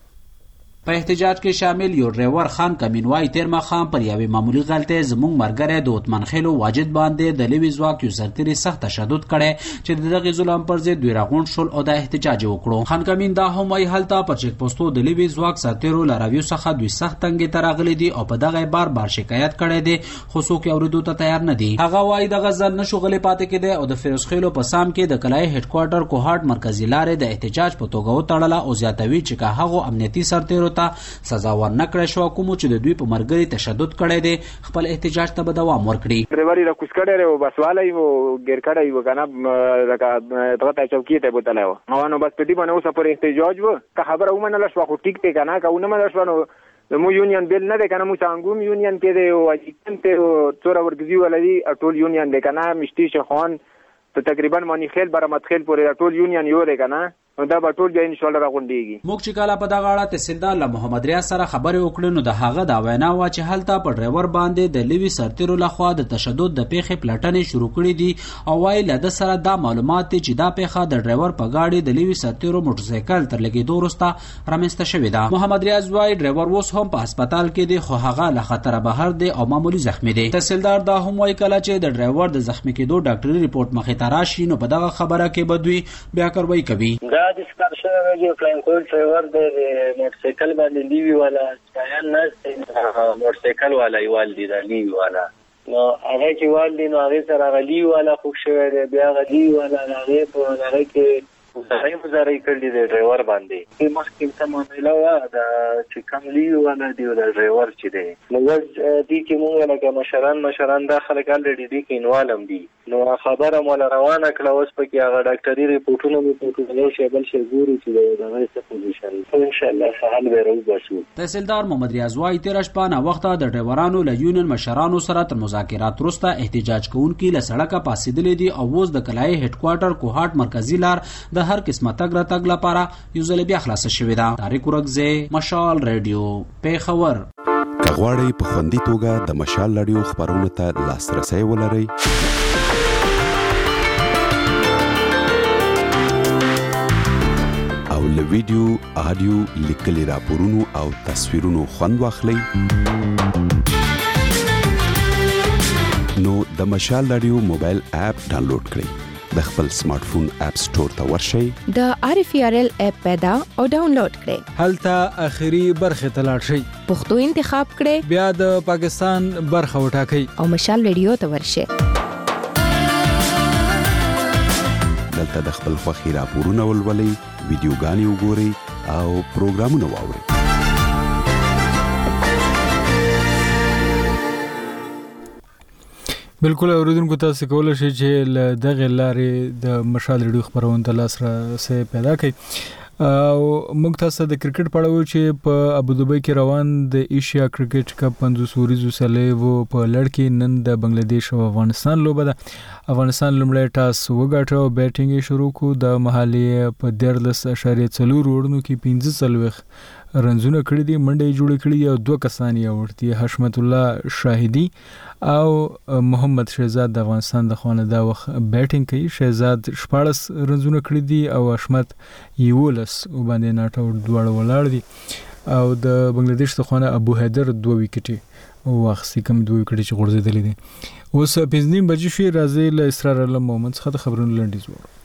په احتجاج کې شامل یو ډرایور خان کمینوای تیرما خان پر یوې معمولی غلطۍ زموږ مرګره د اوتمن خېلو واجد باندې د لیوي ځواک یو سرتري سخت تشدد کړي چې دغه ظلم پر ضد دوی راغون شول او د احتجاج وکړو خان کمین دا هم وايي حالت په چک پوسټو د لیوي ځواک سرترو لارویو څخه دوی سخت تنګ ترغلي دي او په دغه بار شکایت کړي دي خو څوک اوریدو ته تیار نه دي هغه وايي دغه ځل نشو غلې پاتې کېده او د فیروز خېلو په سام کې د کلای هډ کوارټر کوهارت مرکزی لارې د احتجاج په توګه وتړله او زیاتوي چې هغه امنیتي سرترو ته سزا ورنکړه شو کوم چې د دوی په مرګري تشدد کړي دي خپل احتجاج ته به دوام ورکړي ډرایوري را کوس کړي او بسوالای وو ګر کړي وو کنه لکه دغه چوکۍ ته بوتلای وو نو بس په دې باندې اوس پر احتجاج وو که خبره ومنل شو خو ټیک ته کنه که ونه منل شو نو مو یونین بیل نه ده کنه مو څنګه یونین کې دی او اجتن ته څور ورګزي ولدي ټول یونین ده کنه مشتي شخوان ته تقریبا مانی خیل برامت خیل پورې ټول یونین یو ده کنه دا به ټول بیا ان شاء الله راغونډيږي موږ چې کله په دغه اړه تحصیلدار له محمد ریاض سره خبرې وکړو نو د هغه دا وینا و چې هلته په ډرایور باندې د لیوي سرتیرو لخوا د تشدد د پیښې پلټنې شروع کړې دي او وايي له د سره دا معلومات دي چې دا پیښه د ډرایور په گاډي د لیوي سرتیرو موټرسایکل تر لګیدو وروسته رامنځته شوې ده محمد ریاض وايي ډرایور اوس هم په هسپتال کې دی خو هغه له خطر بهر دی او معمولی زخمی دی تحصیلدار دا هم وايي کله چې د ډرایور د زخمی کېدو ډاکټري ریپورت مخې ته راشي نو په دغه خبره کې بدوي بیا کاروي کوي دا د سکرشه جو فلانکول ډرایور د موټرسایکل باندې لیوي والا ځان نه موټرسایکل والا یوال دی دا لیوي والا نو هغه چې وال دی نو هغه سره غلی والا خوب شوی دی بیا غلی والا هغه په هغه کې مزارای کړی دی ډرایور باندې مخکې ته معامله وا دا چې کوم لیوي والا دی او ډرایور چې دی نو دې چې موږ لکه مشران دا خلک الریډي دي کې انوالم دي نو خبره مولا روانه کړه اوس په کې هغه ډاکټري ریپورتونه مې پروتوکول شامل شي ګوري چې دا غوښته پوزیشن ان شاء الله سهال به راوځو تحصیلدار محمد ریاض وايي تیر شپه نه وخته د ډرایورانو له یونین مشرانو سره تر مذاکرات وروسته احتجاج کوونکي له سړکه پاسېدلې دي او اوس د کلای هډ کوارټر کوهارت مرکزی لار د هر قسمه تګ راتګ لپاره یو ځل بیا خلاص شوې ده طارق ورغزه مشال رادیو پیښور کغواړی په خوندي توګه د مشال رادیو خبرونو ته لاسرسي ولرئ او له ویډیو آډیو لیکلي راپورونو او تصویرونو خوند واخلئ نو د مشال رادیو موبایل اپ ډاونلوډ کړئ د خپل سمارټ فون اپ سٹور ته ورشئ د RFRL اپ پیدا او ډاونلوډ کړئ هلته اخیری برخه ته لاړ شئ پښتو انتخاب کړئ بیا د پاکستان برخه وټاکئ او مشال رادیو ته ورشئ دلته د خپل خوښي راپورونه ولولئ ویډیوګانې وګورئ او پروګرامونه واورئ بالکل اوریدونکو تاسو کولای شئ چې دغه لارې د مشال ریډیو خبرونه ته لاسرسي پیدا کړئ او موږ تاسو د کرکټ په اړه چې په ابوظبي کې روان د ایشیا کرکټ کپ 500 ورځو سلیو په لړ کې نن د بنگلاديش او افغانستان لوبه ده. افغانستان لومړی ټاس وګټه او بیټینګ شروع کو د محلي په 13.4 اوورونو کې 15 رنزونه کړی دي، منډه جوړ کړی او 2 کسان یې ورتي حشمت الله شاهدی او محمد شهزاد د افغانستان د خوانه دا وخت بیټینګ کوي. شهزاد 14 رنزونه کړی دي او حشمت یولس وباندې ناټ او دواړه ولاړ دي او د بنگلاديش د خوانه ابو حیدر 2 وکټي واخسي کم 2 وکټي چې غورځېدلې دي. اوس 5:30 بجې شي راځي له اسرار الله محمد څخه خبرونه لنډیز وره.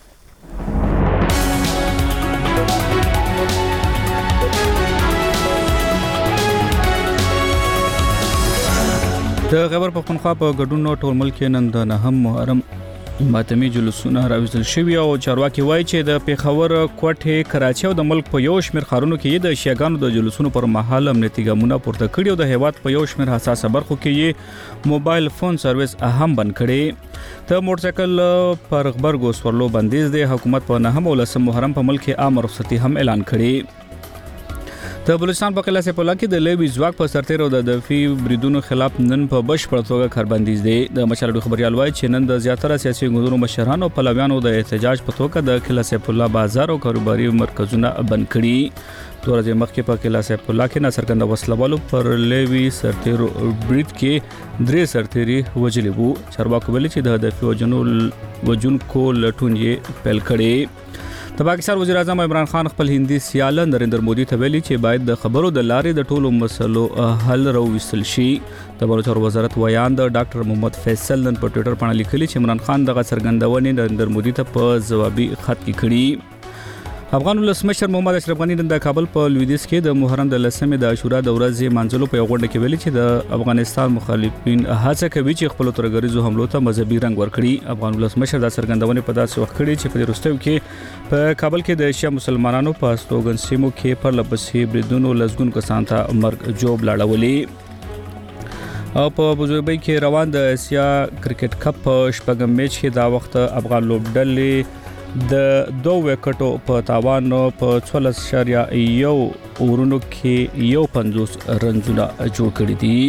د خبر پښتونخوا په ګډون ټول ملک نن د نهم محرم ماتمي جلوسونه راوځل شوی او چارواکي وایي چې د پیښور، کوټه، کراچي او د ملک په یو شمېر ښارونو کې د شیګانو د جلوسونو پر مهال امنیتي ګامونه پورته کړي او د هیواد په یو شمېر حساسه برخو کې موبایل فون سرویس اهم بند کړي. د موټرسایکل پر غبرګو سورلو بندیز د حکومت په نهم او لسم محرم په ملک عام رخصتي هم اعلان کړي. د بلوچستان په قلعه سیف الله کې د لوی ځواک په سرتیرو د دفاعي بریدونو خلاف نن په بشپړ توګه کاربندیز دی. د مشرانو خبريال وایي چې نن د زیاتره سیاسي ګوندونو مشرانو او پلویانو د احتجاج په توګه د قلعه سیف الله بازار او کاروباري مرکزونه بند کړي. تورځ مخکې په قلعه سیف الله کې ناڅرګند وسلوالو پر لوی سرتیرو برید کې 3 سرتیري وجلي وو. چارواکو ویلي چې د هدف وجونکو لټون یې پیل کړي. د پاکستان وزیر اعظم عمران خان خپل هندي سیال نریندر مودي ته ویلي چې باید د خبرو د لارې د ټولو مسلو حل راوستل شي. د بلوچستان وزارت ویان د ډاکټر محمد فیصل نن په ټوئیټر باندې لیکلي چې عمران خان دغه څرګندونې نریندر مودي ته په جوابي خط کې کړي. افغان ولسمشر محمد اشرف غنی د کابل په لویدیځ کې د محرم د لسمې د عاشورا د ورځې منځلو په غونډه کې ویلي چې د افغانستان مخالفین هڅه کوي چې خپل ترګریزو حملو ته مذهبي رنګ ورکړي. افغان ولسمشر د څرګندونې په داسې وخت کړي چې په وروستیو کې په کابل کې د شیا مسلمانانو په استوګن سیمو کې پر لپسې بریدونو لزګون کسان ته مرګ جوړ لاړولې. او په ابوظبي کې روان د اسیا کرکټ کپ شپږم میچ کې دا وخت افغان لوبډلې د 2 وکټو په تاوان په 14.1 اورونو کې 50 رنزونه جوړ کړی دي.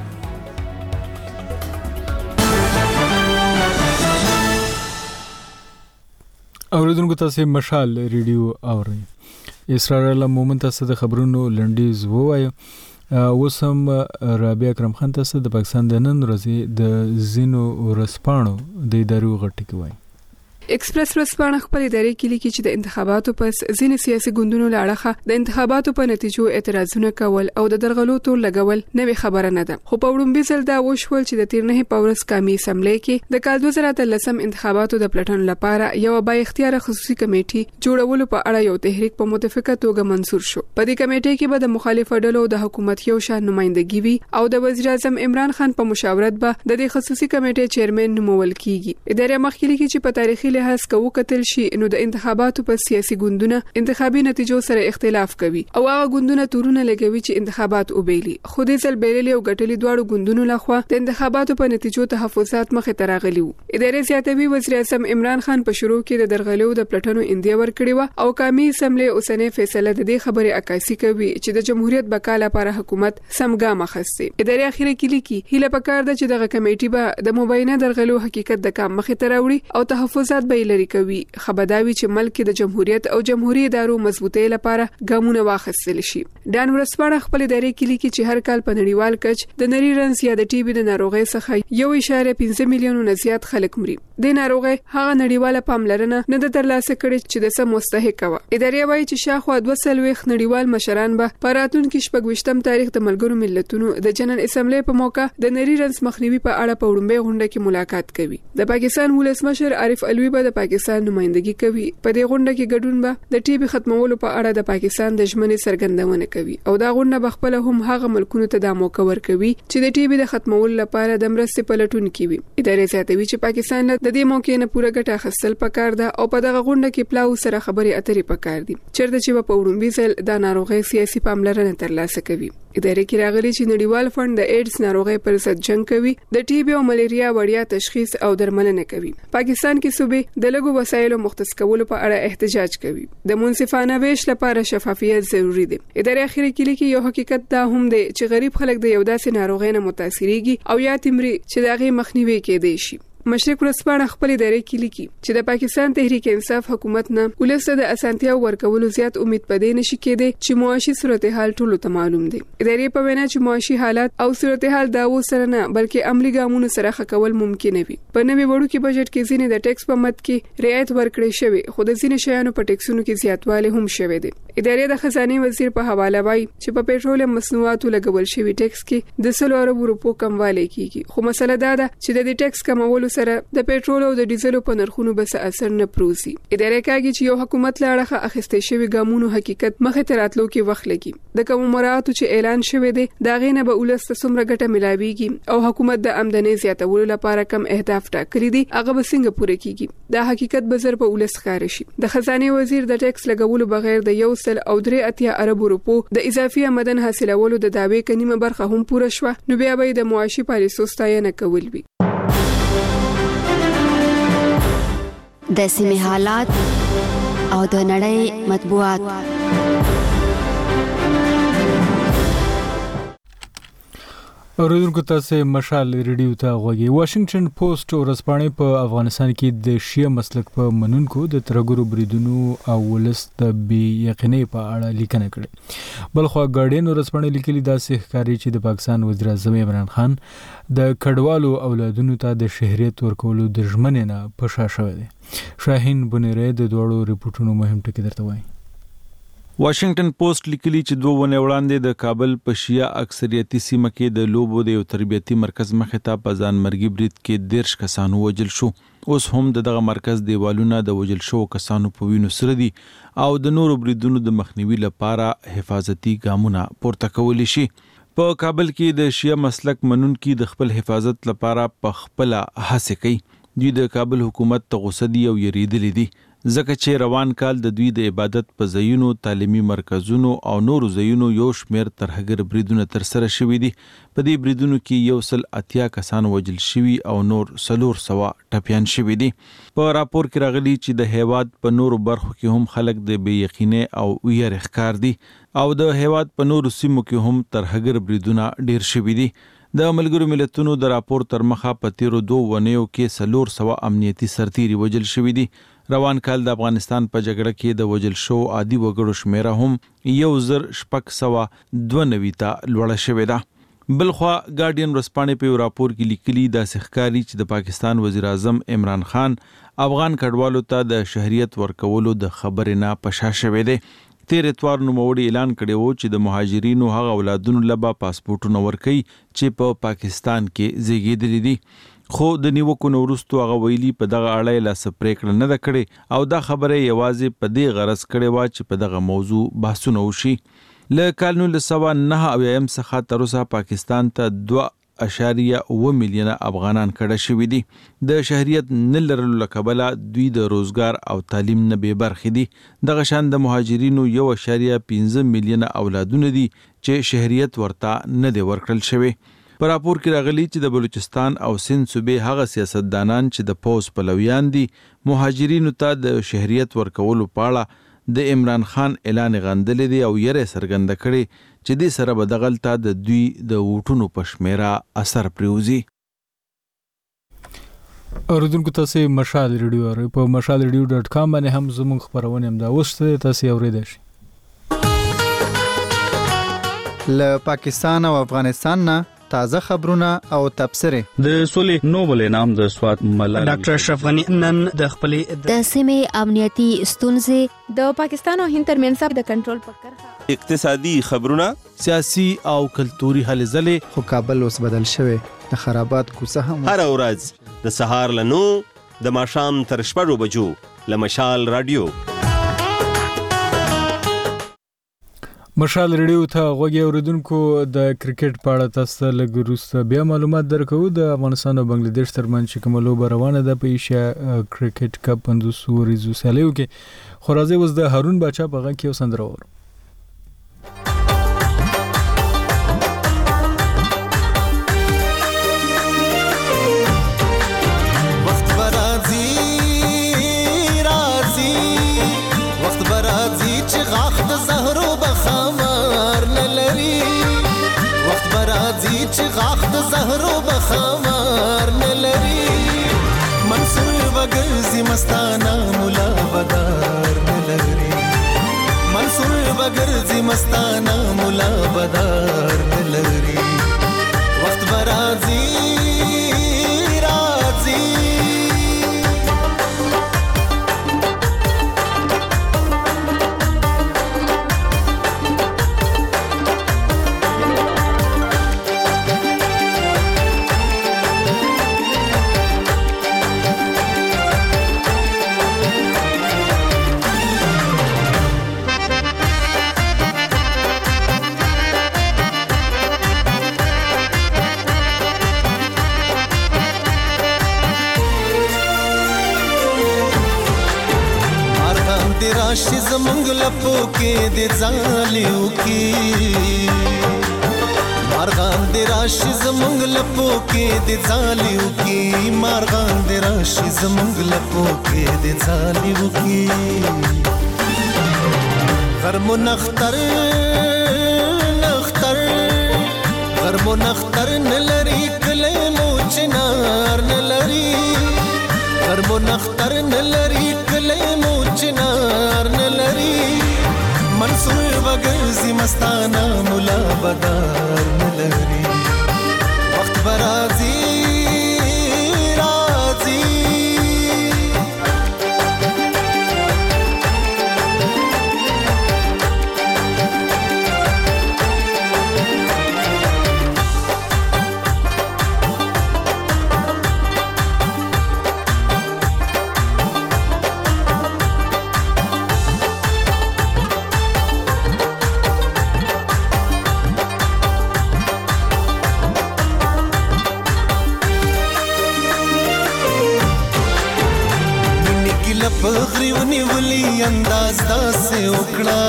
اوریدونکو تاسو مشال ریډیو اورئ. اسرار الله مومن تاسو د خبرونو لنډیز ووایو. وسم رابعه اکرم خان تاسو د پاکستان د نن ورځې د زینو ورسپانو د ادارو غټی کوي. ایکسپریس ورځپاڼه خپل ادارې کې لیکي چې د انتخاباتو پس ځینې سیاسي ګوندونو لاړه د انتخاباتو په نتیجو اعتراضونه کول او د درغلو تور لګول نوې خبره نه ده. خو په وړاندې ځل دا وشول چې د 13 پاورس قومي اسمبلی کې د کال 2013 انتخاباتو د پلټن لپاره یو با اختیار خصوصي کمیټي جوړولو په اړه یو تحریک په متفقه توګه منسور شو. په دې کمیټې کې به د مخالفو ډلو د حکومت یو شان نمائندګي وي او د وزیر اعظم عمران خان په مشاورت به د دې خصوصي کمیټې چیرمن نومول کیږي. ادارې مخکې لیکي چې په تاریخي لحاظ کوو کتل شي نو د انتخاباتو په سیاسي ګوندونه انتخابي نتیجو سره اختلاف کوي او هغه ګوندونه تورونه لګوي چې انتخابات وبېلي. خو دې ځل بیللي او ګټلي دواړو ګوندونو لخوا د انتخاباتو په نتیجو تحفظات مخې ته راغلي وو. ادارې زیاتوي وزیر اعظم عمران خان په شروع کې د درغلو د پلټنو اندیا ورکړی و او قومي اسمبلی اوسنۍ فیصله د دې خبرې عکاسي کوي چې د جمهوریت بقا لپاره حکومت سمګام اخستي. ادارې اخیری کې لیکي هله پکار ده چې دغه کمیټي به د مبینه درغلو حقیقت د کام مخې ته راوړي او تحفظات به لري کوي. خبرداري چې ملک د جمهوریت او جمهوریت ادارو مضبوطی لپاره ګامونه واخیستل شي. ډان ورسپاړه خپل ادارې کې لیکي چې هر کال په نړیوال کچ د نری رنز یا د ټي بي د ناروغۍ څخه 1.5 میلیون زیات خلک مري. د ناروغۍ هغه نړیواله پاملرنه نه د ترلاسه کړي چې د سم مستحق و. ادارې وایي چې شاخوا 200 نړیوال مشران به په راتلونکي 28 تاریخ د ملګرو ملتونو د جنرال اسمبلی په موقع د نری رنز مخنیوي په اړه په وړاندې غونډه کې ملاقات کوي. د پاکستان ولسمشر عارف علوی به د پاکستان نمائندګي کوي. په دې غونډه کې ګډون به د ټي بي ختمولو په اړه د پاکستان د ژمنې څرګندونه کوي او دا غونډه به خپل هم هغه ملکونو ته د موقع ورکوي چې د ټي بي د ختمولو لپاره د مرستې په لټون کې وي. ادارې زیاتوي چې پاکستان د دې موقع نه پوره ګټه اخیستل پکار ده او په دغه غونډه کې پلاو سره خبرې اترې پکار دي چیرته چې په وړاندې ځل د ناروغي سیاسي پاملرنه ترلاسه کوي. ادارې کې راغلي چې نړیوال فند د ایډز ناروغي پر ضد جنگ کوي، د ټي بي او ملیریا وړیا تشخیص او درملنه کوي. پاکستان کې صوبې د لګو وسایلو مختص کولو په اړه احتجاج کوي. د منصفانه ویش لپاره شفافیت ضروری دی. ادارې اخیری کې لیکي یو حقیقت دا هم دی چې غریب خلک د یو داسې ناروغۍ نه متاثرېږي او یا تمري چې دغه مخنیوي کېدای شي. مشرق ورځپاڼه خپل ادارې کې لیکي چې د پاکستان تحریک انصاف حکومت نه ولسته د اسانتیا ورکولو زیات امید پدې نشي کېدی چې معاشي صورتحال ټولو ته معلوم دی. ادارې په وینا چې معاشي حالات او صورتحال دا و سره نه بلکې عملی ګامونو سره خکول ممکن وي. په نوي وړو کې بجټ کې ځینې د ټیکس په مد کې رعایت ورکړې شوی، خو د ځینې شیانو په ټیکسونو کې زیاتوالی هم شوی دی. ادارې د خزانه وزیر په حواله وایي چې په پېټرول مصنوعاتو لګول شوی ټیکس کې د 100 ارب روپو کموالی کیږي، خو مسله دا ده چې د دې ټیکس کمولو سره د پېټرول او د ډیزلو په نرخونو به څه اثر نه پروزي. ادارې کوي چې یو حکومت لاړه اخیستې شوی ګامونو حقیقت مخه تر راتلو کې وخت لګي. د کوم مراعاتو چې اعلان شوی دی دا غینه به ولست څومره ګټه ملاويږي او حکومت د آمدنی زیاتولو لپاره کم اهداف ټاکلي دي هغه به څنګه پوره کیږي. دا حقیقت به زر په ولست ښکار شي. د خزانه وزیر د ټیکس لګولو بغیر د 1.3 ارب روپو د اضافي آمدن حاصلولو د دعوی کنيمه برخه هم پوره شوه، نو بیا به د معاشي پالیسو ستاینه کول وي. د سیمې حالات او د نړۍ مطبوعات. اوریدونکو تاسو مشال ریډیو ته غوږی. واشنگټن پوسټ ورځپاڼه په افغانستان کې د شیعه مسلک په منونکو د ترګرو بریدونو او ولست د بی یقیني په اړه لیکنه کړې. بلخو ګارډین ورځپاڼه لیکلي داسې ښکاري چې د پاکستان وزیر اعظم عمران خان د کډوالو اولادونو ته د شهريت ورکولو د ژمنې نه پښه شوی دی. شاهین بنيره د دوړو ریپورتونو مهم ټکی درته وایي. واشنگټن پوسټ لیکلي چې 2 ونه وړاندې د کابل په شیعه اکثریتي سیمه کې د لوبو د یو تربیتي مرکز مخې ته په ځان مرګي برید کې 10 کسانو وژل شو. اوس هم دغه مرکز دیوالونه د وژل شو کسانو په وینو سره دي او د نورو بریدونو د مخنیوي لپاره حفاظتي ګامونه پورته کول شي. په کابل کې د شیعه مسلک منونکي د خپل حفاظت لپاره په خپل هڅه کوي. دوی د کابل حکومت ته غوسه دي او یریدل دي ځکه چې روان کال د دوی د عبادت په ځایونو، تعلیمي مرکزونو او نورو ځایونو یو شمېر ترهګر بریدونه تر سره شوي دي. په دې بریدونو کې 180 کسان وژل شوي او نور 400 ټپیان شوي دي. په راپور کې راغلي چې د هیواد په نورو برخو کې هم خلک د بې یقینۍ او ویرې ښکار دي او د هیواد په نورو سیمو کې هم ترهګر بریدونه ډیر شوي دي. د ملګرو ملتونو د راپور تر مخه په تیرو 2 ونیو کې 400 امنیتي سرتیري وژل شوي دي. روان کال د افغانستان په جګړه کې د وژل شو عادي وګړو شمیره هم 1692 ته لوړه شوې ده. بلخوا ګارډین ورځپاڼې په راپور کې لیکلي دا ښکاري چې د پاکستان وزیر اعظم عمران خان افغان کډوالو ته د شهريت ورکولو د خبرې نه پشا شوې ده. تیر اتوار نوموړي اعلان کړی و چې د مهاجرینو هغه اولادونو لبا پاسپورتونه ورکړي چې په پاکستان کې زیږیدلي دي. خو د نیوکو وروسته هغه ویلي په دغه اړه لا څه پریکړه نه ده کړې او دا خبره یوازې په دې غرض کړې و چې په دغه موضوع بحثونه وشي. له کال 1999 څخه تر اوسه پاکستان ته 2.8 میلیونه افغانان کډه شوي دي. د شهريت نه لرلو له کبله دوی د روزګار او تعلیم نه بې برخې دي. دغه شان د مهاجرینو 1.5 میلیونه اولادونه دي چې شهريت ورته نه دی ورکړل شوی. په راپور کې راغلي چې د بلوچستان او سند صوبې هغه سیاستدانان چې د پوز پلویان دي مهاجرینو ته د شهريت ورکولو په اړه د عمران خان اعلان غندلې دي او یې څرګنده کړي چې دې سره به دغلطه د دوی د ووټونو په شمیره اثر پریوزي. اوریدونکو تاسو مشال ریډیو په mashalradio.com باندې هم زموږ خبرونه هم دا وسته تاسو اوریدئ شئ. له پاکستان او افغانستان نه تازه خبرونه او تبصره. د سولې نوبل انعام د سواد ملالۍ ډاکټر اشرف غنی نن د خپلې د سیمې امنیتي ستونزې د پاکستان او هند ترمنځ د کنټرول په کرښه اقتصادي خبرونه، سیاسي او کلتوري هلې ځلې. خو کابل اوس بدل شوی د خرابات کوڅه هم هر ورځ د سهار له 9 د ماښام تر 6 بجو له مشال رادیو. مشال ریډیو ته غوږی اوریدونکو د کرکټ په اړه تاسو لږ وروسته بیا معلومات درکو. د افغانستان او بنگلاديش ترمنځ چې کومه لوبه روانه ده په ایشیا کرکټ کپ 500 ورځو سیالیو کې. خو راځي اوس د هارون باچا په غږ کې وسندره ور زهرو بخمار نلري منصور بغرزي مستانا مولا بدار نلري منصور بغرزي مستانا مولا بدار نلري وقت برازي رازي راشي زمونږ لپو کې د ځالیو کې مارغان د راشي زمونږ لپو کې د ځالیو کې مارغان د راشي زمونږ لپو کې د ځالیو کې غرمو نختر نختر غرمو نختر نلري کله مو چنار نلري غرمو نختر نلري کله مو چنار نلري منصور بغرزي مستانا مولا بدار نلري وقت برازي رازي پغری ونیولی انداز داسې وکړه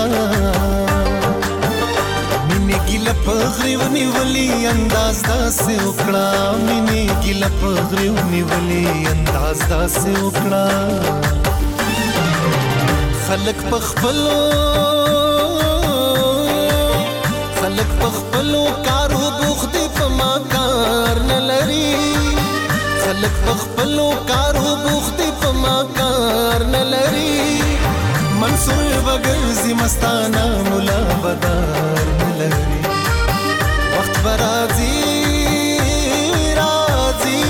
مینې ګیله پغری ونیولی انداز داسې وکړه مینې ګیله پغری ونیولی انداز داسې وکړه خلک پخپلو کارو بوخت په ما کار نه لري خلک پخپلو کارو بوخت په ما کار نه لري منصور بغرزي مستانا مولا بدار نه لري وخت برازي رازي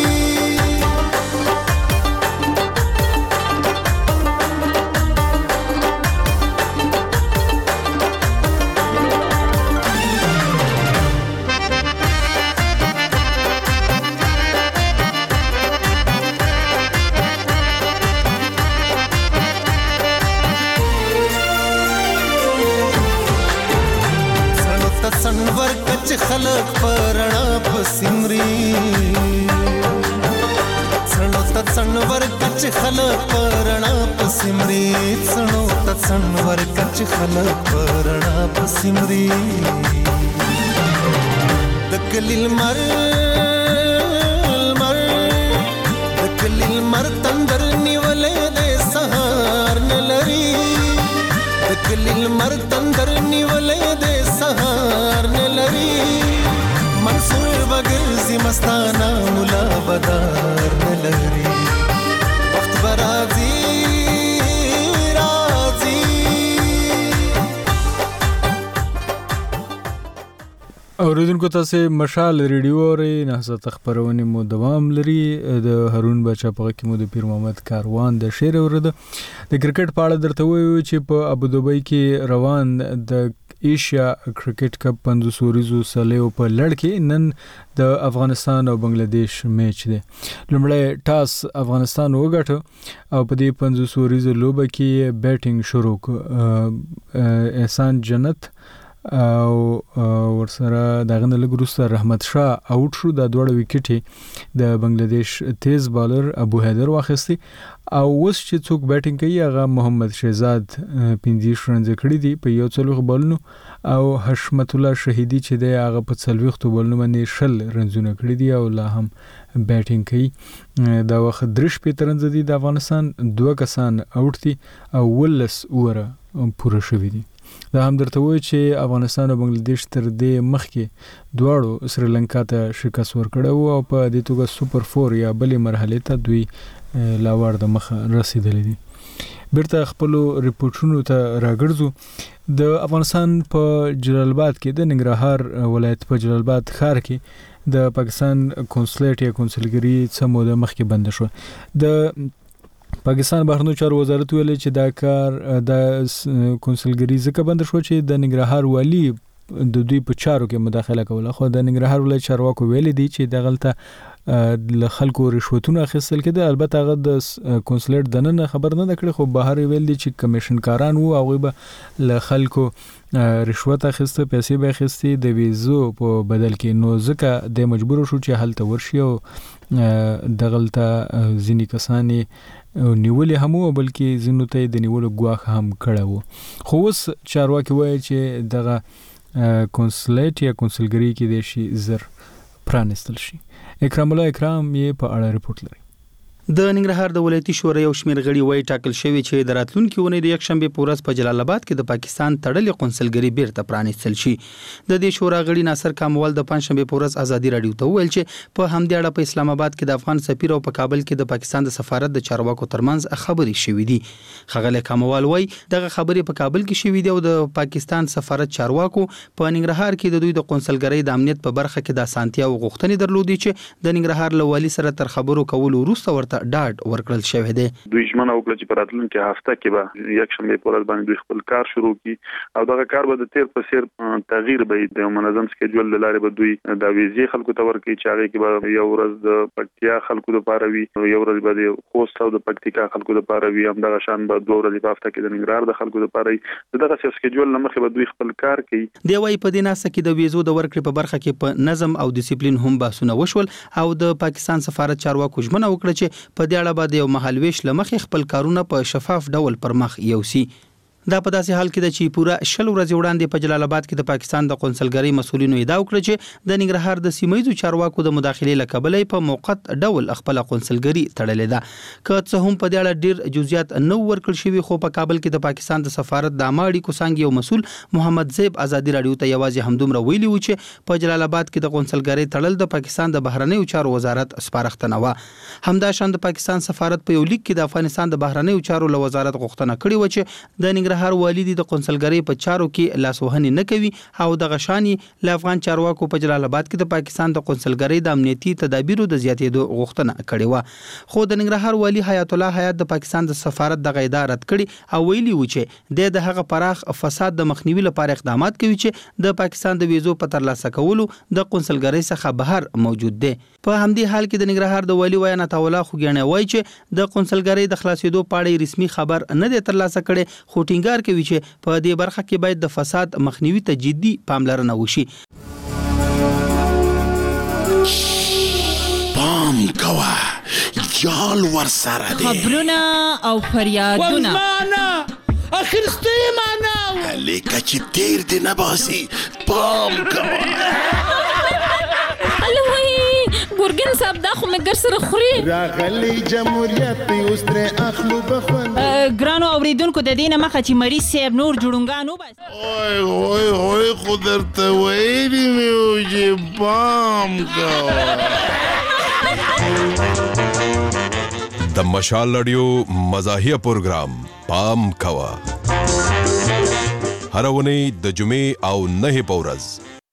سنور کچ خلق پرنا پسمري سنو ت سنور کچ خلق پرنا پسمري سنو ت سنور کچ خلق پرنا پسمري دکلیل مر دکلیل مر تندر نیولې د سهار نلري دکلیل مر تندر نیولې د سهار نلري منصور بغرزي مستانا مولا بدار نلري وخت برازي رازي اوریدونکو تاسو مشال ریډیو اورئ نه ست خبرونه مو دوام لري د هارون بچا په کې مو د پیر محمد کاروان د شعر اورده د کرکټ په اړه درته وایو چې په ابوظبي کې روان د ایشیا کرکټ کپ 500 سوریزو سلیو په لړ کې نن د افغانستان او بنگلاديش میچ دی لومړی ټاس افغانستان وګټه او په دې 500 سوریزو لوبه کې بیټینګ شروع احسان جنت او ورسره دغه لږ وروسته رحمت شاه اوټ شو د دوړ وکټي د بنگلاديش تیز بالر ابو حیدر واخیستی او اوس چې څوک بیټینګ کوي هغه محمد شهزاد 15 رنز کړی دی په یو څلوخ بالونو او حشمت الله شهیدی چې دی هغه په څلوخ بالونو باندې شل رنزونه کړی دی او لا هم بیټینګ کوي دا وخت درش په ترنځ دی د افغانستان دوه کسان اوټ دي او ولس اوره پوره شوی دي دا هم درته وایي چې افغانستان او بنگلاديش تر دې مخکې دواړو سریلانکا ته شکست ورکړی و او په دې توګه سوپر 4 یا بلې مرحلې ته دوی لاوړ د مخه رسیدلی دي. بیرته خپل ریپورتونو ته راګرځو. د افغانستان په جلال آباد کې د ننګرهار ولایت په جلال آباد ښار کې د پاکستان کنسولیت یا کنسولګری څه موده مخکې بند شو. د پاکستان بهرنیو چارو وزارت ویلي چې دا کار د کنسولګری ځکه بند شو چې د ننګرهار والی د دوی په چارو کې مداخله کوله. خو د ننګرهار ولایت چارواکو ویلي دي چې د غلطه ل خلکو رشوتونه اخیستل کېده. البته هغه د کنسولیت دننه خبر نه کړي، خو بهر ویل دي چې کمیشن کاران وو او به ل خلکو رشوت اخیسته، پیسې به اخیستي د ویزو په بدل کې. نو ځکه د مجبور شو چې هلته ورشي او د غلطه ځینی کسانی نیولې هم او بلکې ځینو ته د نیولو ګواښ هم کړی وو. خو اوس چارواکي وایي چې دغه کنسولیت یا کنسولګری کې د شي زر پرانستل شي. اکرام الله اکرام یې په اړه ریپورت لري. د ننګرهار د ولایتي شورا یو شمېر غړي وایي ټاکل شوی چې د راتلونکي اونۍ د یکشنبه په ورځ په جلال آباد کې د پاکستان تړلې قونسلګري بیرته پرانیستل شي. د دې شورا غړي ناصر کاموال د پنځشنبه په ورځ ازادي رادیو ته وویل چې په همدې اړه په اسلام آباد کې د افغان سفیر او په کابل کې د پاکستان د سفارت د چارواکو ترمنځ خبرې شوې دي. ښاغلی کاموال وایي دغه خبرې په کابل کې شوې دي او د پاکستان سفارت چارواکو په ننګرهار کې د دوی د قونسلګرۍ د امنیت په برخه کې د اسانتیا او غوښتنې درلودي چې د ننګرهار له والي سره تر خبرو کولو وروسته ورته ډاډ ورکړل شوی دی. دوی ژمنه وکړه چې په راتلونکي هفته کې به یکشنبه په ورځ باندې دوی خپل کار شروع کړي او دغه کار به د تیر په څیر تغییر به د منظم سکیډول لاره به دوی د ویزې خلکو ته ورکړي چې هغه کې به یو ورځ د پکتیا خلکو لپاره وي، یو ورځ به د خوست او د پکتیکا خلکو لپاره وي، هم دغه شان به دوه ورځې په هفته کې د ننګرهار د خلکو لپاره وي. دغه سکیډول لمخې به دوی خپل کار کوي. دی وايي په دې ناسه کې د ویزو د ورکړې په برخه کې په نظم او ډیسپلین هم بحثونه وشول او د پاکستان سفارت چارواکو ژمنه وکړه چې په دې اړه به یو مهالويش لمخې خپل کارونه په شفاف ډول پر مخ یوسي. دا په داسې حال کې ده چې پوره 10 ورځې وړاندې په جلال آباد کې د پاکستان د قونسلګرۍ مسؤلینو ادعا وکړه چې د ننګرهار د سیمایي چارواکو د مداخلې لکبلې په موقت ډول خپل قونسلګرۍ تړلې ده. که څه هم په دې اړه ډیر جزئیات نو ورکړل شوی، خو په کابل کې د پاکستان د سفارت د اماړي کوسانګ یو مسؤل محمد زیب ازادي رادیو ته یوازې همدومره ویلي و چې په جلال آباد کې د قونسلګرۍ تړل د پاکستان د بهرنیو چارو وزارت سپارښتنه و. همدا شان د پاکستان سفارت په یو لیک کې د افغانستان د بهرنیو چارو له وزارت غوښتنه کړې و چې د ننګرهار والی د قونسلګرۍ په چارو کې لاسوهنې نه کوي او د غشاني ل افغان چارواکو په جلال آباد کې د پاکستان د قونسلګرۍ د امنیتي تدابیرو د زیاتېدو غوښتنه کړې و. خو د ننګرهار والی حیات الله حیات د پاکستان د سفارت د غیدا رد کړي او ویلي و چې د هغه پراخ فساد د مخنیوي لپاره اقدامات کوي چې د پاکستان د ویزو په ترلاسه کولو د قونسلګرۍ څخه بهر موجود دي. په همدې حال کې د ننګرهار د والی وینا تاولا خوګیانه وایي چې د قونسلګرۍ د خلاصېدو په اړه رسمي خبر نه دی ترلاسه کړي، خو ټینګار کوي چې په دې برخه کې باید د فساد مخنیوي ته جدي پاملرنه وشي. پام کوه جال ور سره دی خبرونه او فریادونه اخرسته معنا لیکه چې تیر دی نباسي. پام کوه ګورګین صاحب دا خو مګر سره خوري راغلی جمهوریت اوس تر اخلو بخوند ګرانو اوریدونکو د دینه مخه چې مریض صاحب نور جوړونګانو بس اوه قدرت ویلی میو چې پام کوه د مشال رادیو مزاحیه پروګرام پام کوه هر ونې د جمعې او نه پورز.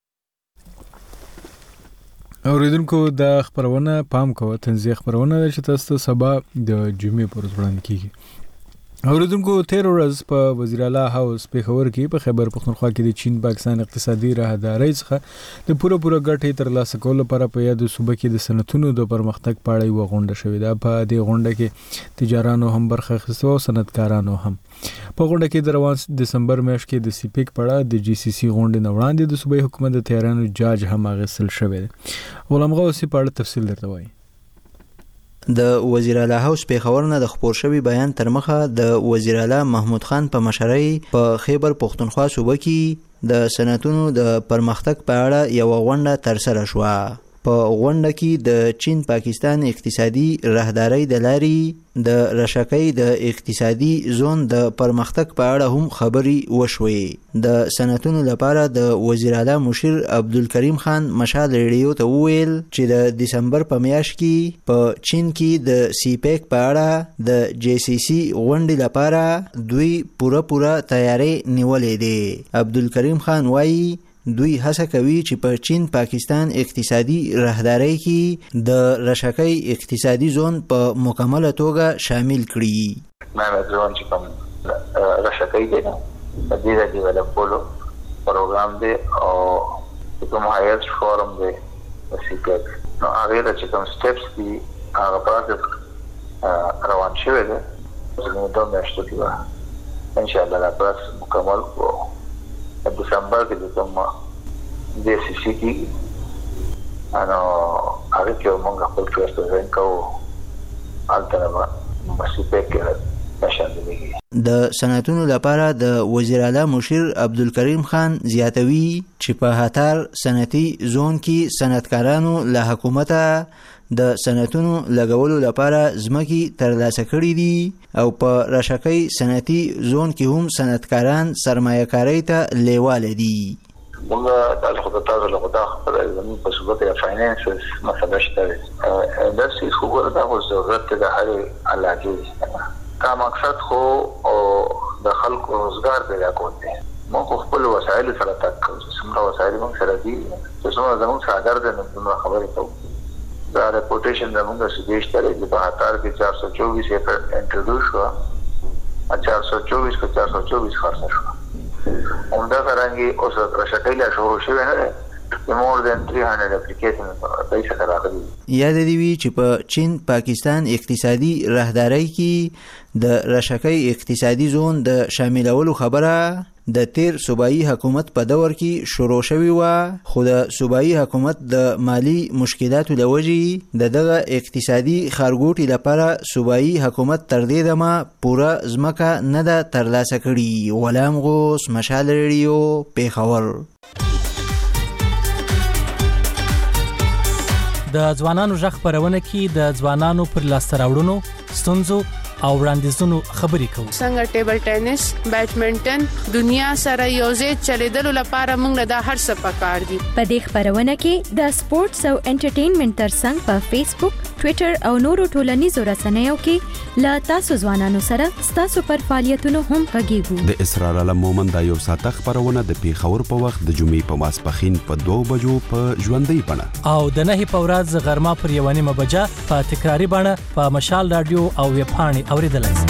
اوریدونکو د خبرونه پام کوه تنزیه خبرونه چې تاسو سبا د جمعې پر وړاندې کیږي. اوریدونکو 13 ورځ په وزیر اعلی هاوس په خبر کې په خیبر پختونخوا کې د چین پاکستان اقتصادي راهداري څخه د پوره ګټې ترلاسه کولو لپاره په یاد صوبه کې د صنعتونو د پرمختګ په اړه یو غونډه شوې ده. په دې غونډه کې تجارانو هم برخه اخیسته او صنعتکارانو هم. په غونډه کې د روان دسمبر میاشت کې د سیپیک په اړه د جی سی سی غونډې نه وړاندې د صوبې حکومت د تهران جاج هم اغوستل شوی دی. غلام غوثي په اړه تفصیل درته وایي. د وزیر اعلی هاوس په خبر نه د خبر شوی بیان تر مخه د وزیر اعلی محمود خان په مشرۍ په خیبر پختونخوا صوبه کې د صنعتونو د پرمختګ په اړه یو غونډه ترسره شوه. په غونډه کې د چین پاکستان اقتصادي راهدارۍ د لارې د رشکۍ د اقتصادي زون د پرمختګ په اړه هم خبرې وشوې. د صنعتونو لپاره د وزیر اعلی مشیر عبدالکریم خان مشال ریډیو ته وویل چې د دسمبر په میاشت کې په چین کې د سی پیک په اړه د جی سی سی غونډې لپاره دوی پوره تیاری نیولې دي. عبدالکریم خان وایي دوی هڅه کوي چې په چین پاکستان اقتصادي راهدارۍ کې د رشکۍ اقتصادي زون په مکمله توګه شامل کړي. نن ځوان چې کوم رشکۍ دی د دې د ډیولپولو پروګرام دی او کوم هایست فورم دی د سی پیک نو هغه د کوم سټیپس دي هغه پروسس روان شوی دی. زموږ د میاشتو کې ان شاء الله دا پروسس مکمل کو دسمبر کې د کوم د سی سی کې انو هغه کې موږ خپل پروسس کوو الټرنیټ مسیپه کې نشان دی. د صنعتونو لپاره د وزیر اعلی مشیر عبدالکریم خان زیاتوي چې په هتار صنعتي زون کې صنعتکارانو له حکومته د صنعتونو لګولو لپاره ځمکې ترلاسه کړي دي او په رشکۍ صنعتي زون کې هم صنعتکاران سرمایه کارۍ ته لیواله دي. موږ د خدای له خدا خپل زموږ په صورت یا فاینانس مسله شته دا څه خو ورته ضرورت ده هر علاقه کا مقصد خو او د خلکو روزګار پیدا کول دي. موږ خپل وسایل سره تک څومره وسایل موږ سره دي چې څومره زموږ صادر ده نو خبرې کوو. دا ریپورټیشن زموږ سجیش تر د بهتر کې 424 یې انټروډوس شو 424 کو 424 خرڅ شو. همدا څنګه اوس رشکۍ لا شروع شوه نه more than 300 applications پیسې راغلي. یاد دی وی چې په چین پاکستان اقتصادي راهدارۍ کې د رشکۍ اقتصادي زون د شاملولو خبره د تیر صوبایي حکومت په دور کې شروع شوی و، خو د صوبایي حکومت د مالی مشکلاتو لوجې دغه اقتصادي خارګوټي لپاره صوبایي حکومت تر دې دمه پوره ځمکه نه ده ترلاسه کړې. غلام غوث، مشال ریډیو، پیښور. د ځوانانو ژغ خپرونه کې د ځوانانو پر لاسته راوړنو، ستونزو او وړاندیزونو خبرې کوو. څنګه ټیبل ټینس، بیډمنټن دنیا سره یوځای چلیدلو لپاره موږ له هر څه پکار دي. په دې خبرونه کې د سپورتس او انټرټینمنټ ترڅنګ په فیسبوک، ټوئیټر او نورو ټولنیزو رسنیو کې لا تاسو ځوانانو سره تاسو پر فعالیتونو هم غږیږو. د اسرار علم مومن د یو ساعت خبرونه د پیښور په وخت د جمعې په ماسپخین په 2 بجو په ژوندۍ بڼه او د 9 په ورځ غرمه پر 1 بجه په تکراری بڼه په مشال رادیو او ویب پاڼې اوریدلای شئ.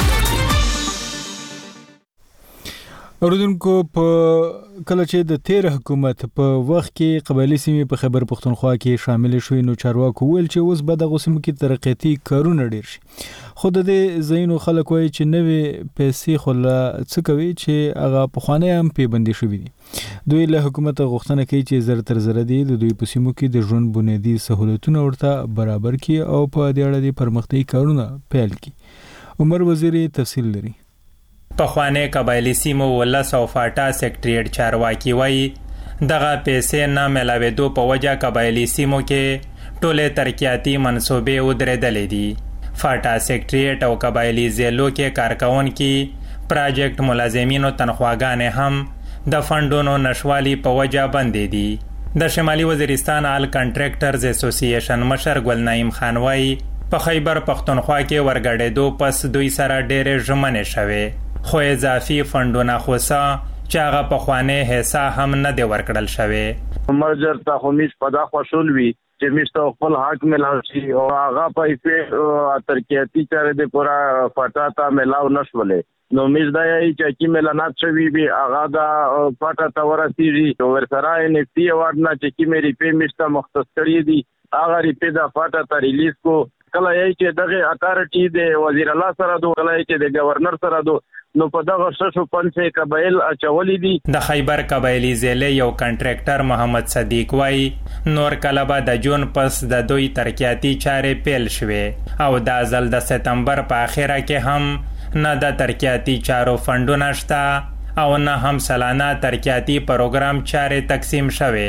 اوردونکو په کله چې د تیر حکومت په وخت کې قبایلی سیمې په خیبر پختونخوا کې شامل شوې نو چارواکو ویل چې اوس به دغه سیمو کې ترقیاتي کارونه ډیر شي. خو د دې ځینو خلک وایي چې نوې پیسې خو لا څه کوي چې هغه پخوانی هم پیبندي شوي دي. دوی له حکومت غوښتنه کوي چې زر تر زر دي د دوی په سیمو کې د ژوند بنیادي سہولتونه ورته برابر کړي او په دې اړه د پرمختګي کارونه پیل کړي. عمر وزیری تفصیل لري. پخوانی قبایلی سیمو ولس او فاټا سیکریټریټ چارواکي وایي دغه پیسې نه ملاوېدو په وجه قبایلی سیمو کې ټولې ترقیاتي منصوبې ودرېدلې دي. فاټا سیکریټریټ او قبایلی ضلعو کې کارکونکي پروجیکټ ملازمینو تنخواګانې هم د فندونو نشوالي په وجه بندې دي. د شمالي وزیرستان آل کنټریکټرز اسوسییشن مشر ګل نعیم خان وایي په خیبر پختونخوا کې ورګډېدو پس دوی سره ډېرې ژمنې شوې، خو اضافي فندونه خوسا چې هغه پخوانی حصہ هم نه دی ورکړل شوی. مرجر ته خمیس پدا خوشول وی چې مستو خپل حق ملاو شي او هغه پیسې ترقیاتي چارې د پورا فاټا ته ملاو نشولې. نو مز دا یې چې کی ملانات شوی وی هغه دا فاټا ته ورسیږي او ورسره ان تی اوارد نه چې کی مې ریپې مشته مختص کړی دي هغه ریپې دا فاټا ته ریلیز کو. کله یې چې دغه اتارټي د وزیر الله سره دو، کله یې چې د گورنر سره دو، نو په دغه ششو پنځه قبایل اچولې دي. د خیبر قبایلی ضلع یو کنټریکټر محمد صدیق وای نور کله به د جون پس د دوی ترقیاتي چارې پیل شوې او د ازل د سپتمبر په اخره کې هم نه د ترقیاتي چارو فندونه شته او نه هم سالانه ترقیاتي پروګرام چارې تقسیم شوې.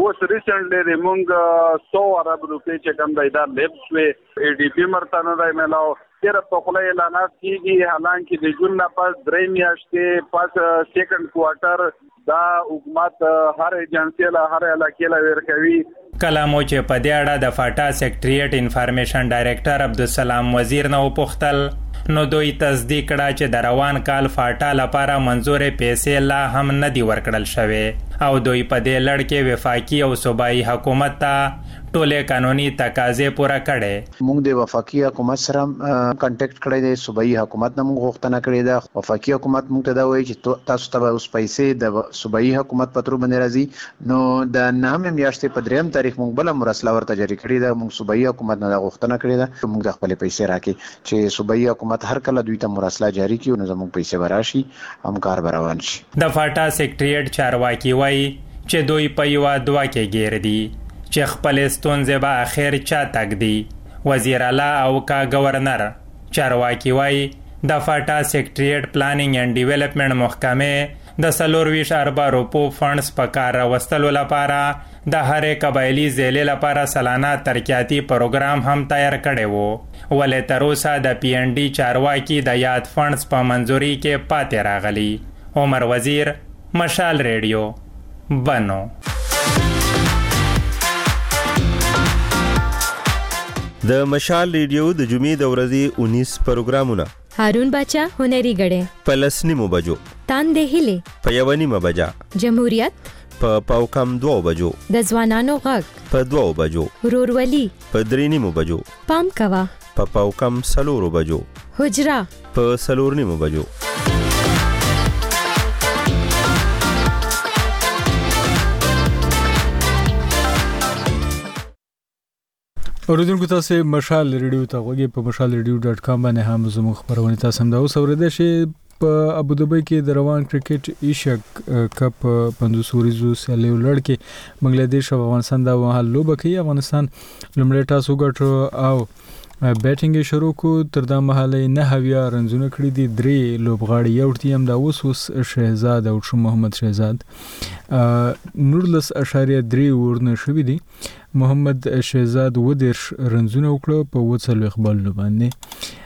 اوس ریسنټلی موږ 100 ارب روپۍ چې کوم دی دا لیبس وی ADP مرتنه دی ملاو تیر په خله اعلانات کیږي حالانکه د جون نه پس 3 میاشتې پس سیکنډ کوارټر دا حکومت هر ایجنسی له هر علاقې له ورکوي. کلامو چې په دې اړه د فاټا سیکریټریټ انفارمیشن ډایریکټر عبدالسلام وزیر نو پوښتل نو دوی تصدیق کړه چې د روان کال فاټا لپاره منظورې پیسې لا هم نه دی ورکړل شوی او دوی په دې لړ کې وفاقي او صوبایي حکومت ته ټولې قانوني تقاضې پوره کړې. موږ د وفاقي حکومت سره کانټیکټ کړی دی، صوبایي حکومت نه موږ غوښتنه کړې ده. وفاقي حکومت موږ ته دا وایي چې تاسو ته اوس پیسې د صوبایي حکومت په تر باندې راځي. نو د 9 میاشتې په 3 تاریخ موږ بل مرسله ورته جاری کړې ده. موږ صوبایي حکومت نه غوښتنه کړې ده موږ د خپل پیسې راکې چې صوبایي حکومت هر کله دوی ته مرسله جاری کړي نو زموږ پیسې براشي همکار روان شي. د فاټا سیکریټریټ چارواکي وایي چې دوی په یو دوا کې ګیر دي چې خپل ستونزې به اخر چا تک دي. وزیر اعلی او کا گورنر چارواکي وایي د فاټا سیکریټریټ پلانینګ اینڈ ډیولپمنٹ محکمه د 24 ارب روپو فنډز په کار راوستلو لپاره د هرې قبایلی ضلع لپاره سالانه ترقیاتي پروګرام هم تیار کړی وو ولې تر اوسه د PND چارواکي د یاد فنډز په منځوري کې پاتې راغلي. عمر وزیر، مشال ریډیو، بنو. د مشال ریډیو د جمعې د ورځې 19 پروګرامونه هارون باچا هنري غړې په 10 بجو، تاندې هلي په 1 بجا، جمهوریت په پاوکم 2 بجو، د ځوانانو غږ په 2 بجو، رورولي په 3 بجو، پام کوا په پاوکم 4 بجو، حجرا په 4 بجو. اوریدونکو تاسو مشال ریډیو ته غوږی په mashalradio.com باندې هم زموږ خبرونه تاسو هم دا اوس اوریدل شي. په ابوظبي کې د روان کرکټ ایشیا کپ 5 ورځو سیالیو لړ کې بنگلاديش او افغانستان د وهال لوبه کوي. افغانستان لومړی ټاس وګټو او بیټینګ شروع کو. تر دا مهاله 9 رنزونه کړی دي. 3 لوبغاړي یو ټیم دا اوس شهزاد او محمد شهزاد 19.3 ورنه شوی دي. محمد شهزاد 10 رنزونه وکړه په 40 اقبال باندې.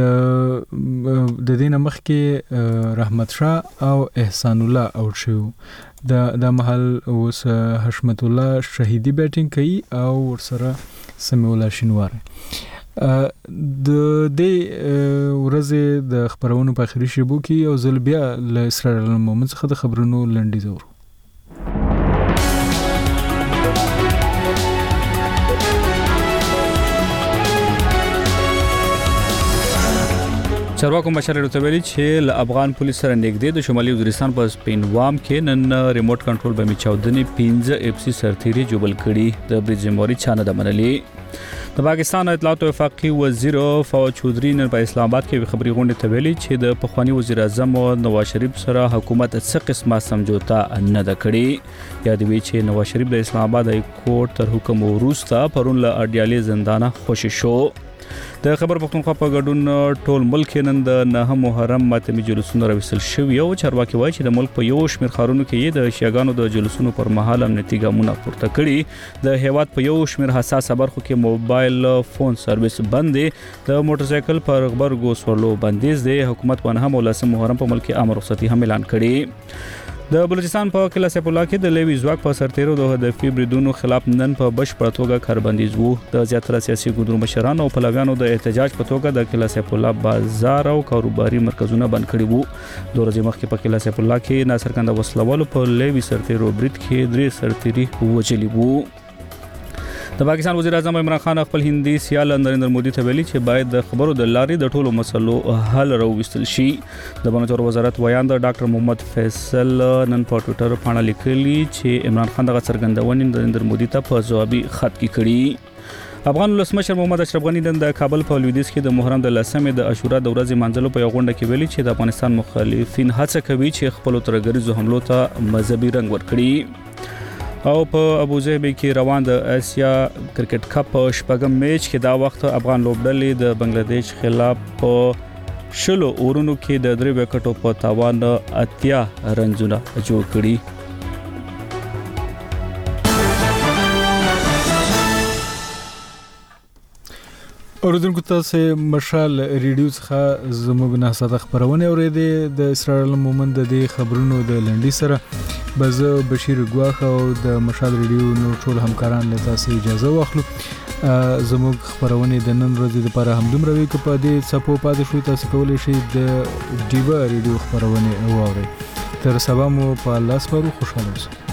د دینه مخ کې رحمت شاه او احسان الله اوټ شو. د محل اوس حشمت الله شهیدی بیټینګ کوي او ورسره سمیع الله شینوار. د دې ورځې د خبرونو په اخري شیبو کې او زل بیا ل اسرائیل مومن څخه د خبرونو لنډی زور. چارواکو مشر رتبلی چې ل افغان پولیس سره نږدې د شمالي وزیرستان په سپینوام کې نن ریموټ کنټرول به میچاودنی 15 FC سرتيري جوبل کړي. د بریجموري چانه د منلي. د پاکستان اطلاعات او وفاقي وزیر فواد چودري نن په اسلام آباد کې خبري غونډه ته ویلي چې د پخوانی وزیر اعظم نواز شریف سره حکومت څه قسمه سمجوتا نه د کړي. یادوي چې نواز شریف د اسلام آباد های کورټ تر حکم وروسته پرون له اډیالي زندانه خوشی شو. د خبر پښتونخوا په ګډون ټول ملک نن د 9 محرم ماتمي جلوسونه راوستل شوی او چارواکي وایي چې د ملک په یو شمېر ښارونو کې د شیعاګانو د جلوسونو پر مهال امنیتي ګامونه پورته کړي. د هیواد په یو شمېر حساس برخو کې موبایل فون سرویس بند دي. د موټرسایکل پر غبرګو سورلو بندیز دي. حکومت په 9 محرم په ملک عام رخصتي هم اعلان کړي. د بلوچستان په قلعه سیف الله کې د لوی ځواک په سرتیرو د هدفي بریدونو خلاف نن په بشپړه توګه کاربندیز وو. د زیاتره سیاسي ګوندونو مشرانو او پلویانو د احتجاج په توګه د قلعه سیف الله بازار او کاروباري مرکزونه بند کړي وو. د ورځې مخکې په قلعه سیف الله کې ناڅرګنده وسلوالو په لوی سرتیرو برید کې 3 سرتیري وژلي وو. د پاکستان وزیر اعظم عمران خان خپل هندي سیال نریندر مودي ته ویلي چې باید د خبرو د لارې د ټولو مسلو حل راوستل شي. د بانجور وزارت ویاند ډاکټر محمد فیصل نن په ټوئیټر باندې لیکلي چې عمران خان دغه څرګندونې نریندر مودي ته په جوابي خط کې کړي. افغان ولسمشر محمد اشرف غنی د کابل په لویدیځ کې د محرم د 10مې د عاشورا د ورځې منځلو په غونډه کې ویلي چې د افغانستان مخالفین هڅه کوي چې خپل ترګریزو حملو ته مذهبي رنګ ورکړي. او په ابوظبي کې روان د اسیا کرکټ کپ شپږم میچ کې دا وخت افغان لوبډلې د بنگلاديش خلاف په شلو اورونو کې د 3 وکټو په تاوان 80 رنزونه جوړ کړي. اوریدونکو تاسو مشال ریډیو څخه زموږ نه ساده خبرونه اورېدې د اسرائیل مومند د خبرونو د لنډي سره بزه بشیر ګواخ او د مشال ریډیو نور ټول همکاران له تاسو اجازه واخلو زموږ خبرونه د نن ورځې لپاره هم دومره وی کې پاتې صفو پاتې شوي تاسو کولای شئ د ډیوا ریډیو خبرونه واورئ تر سبا مو په لاس پرو خوشاله اوسئ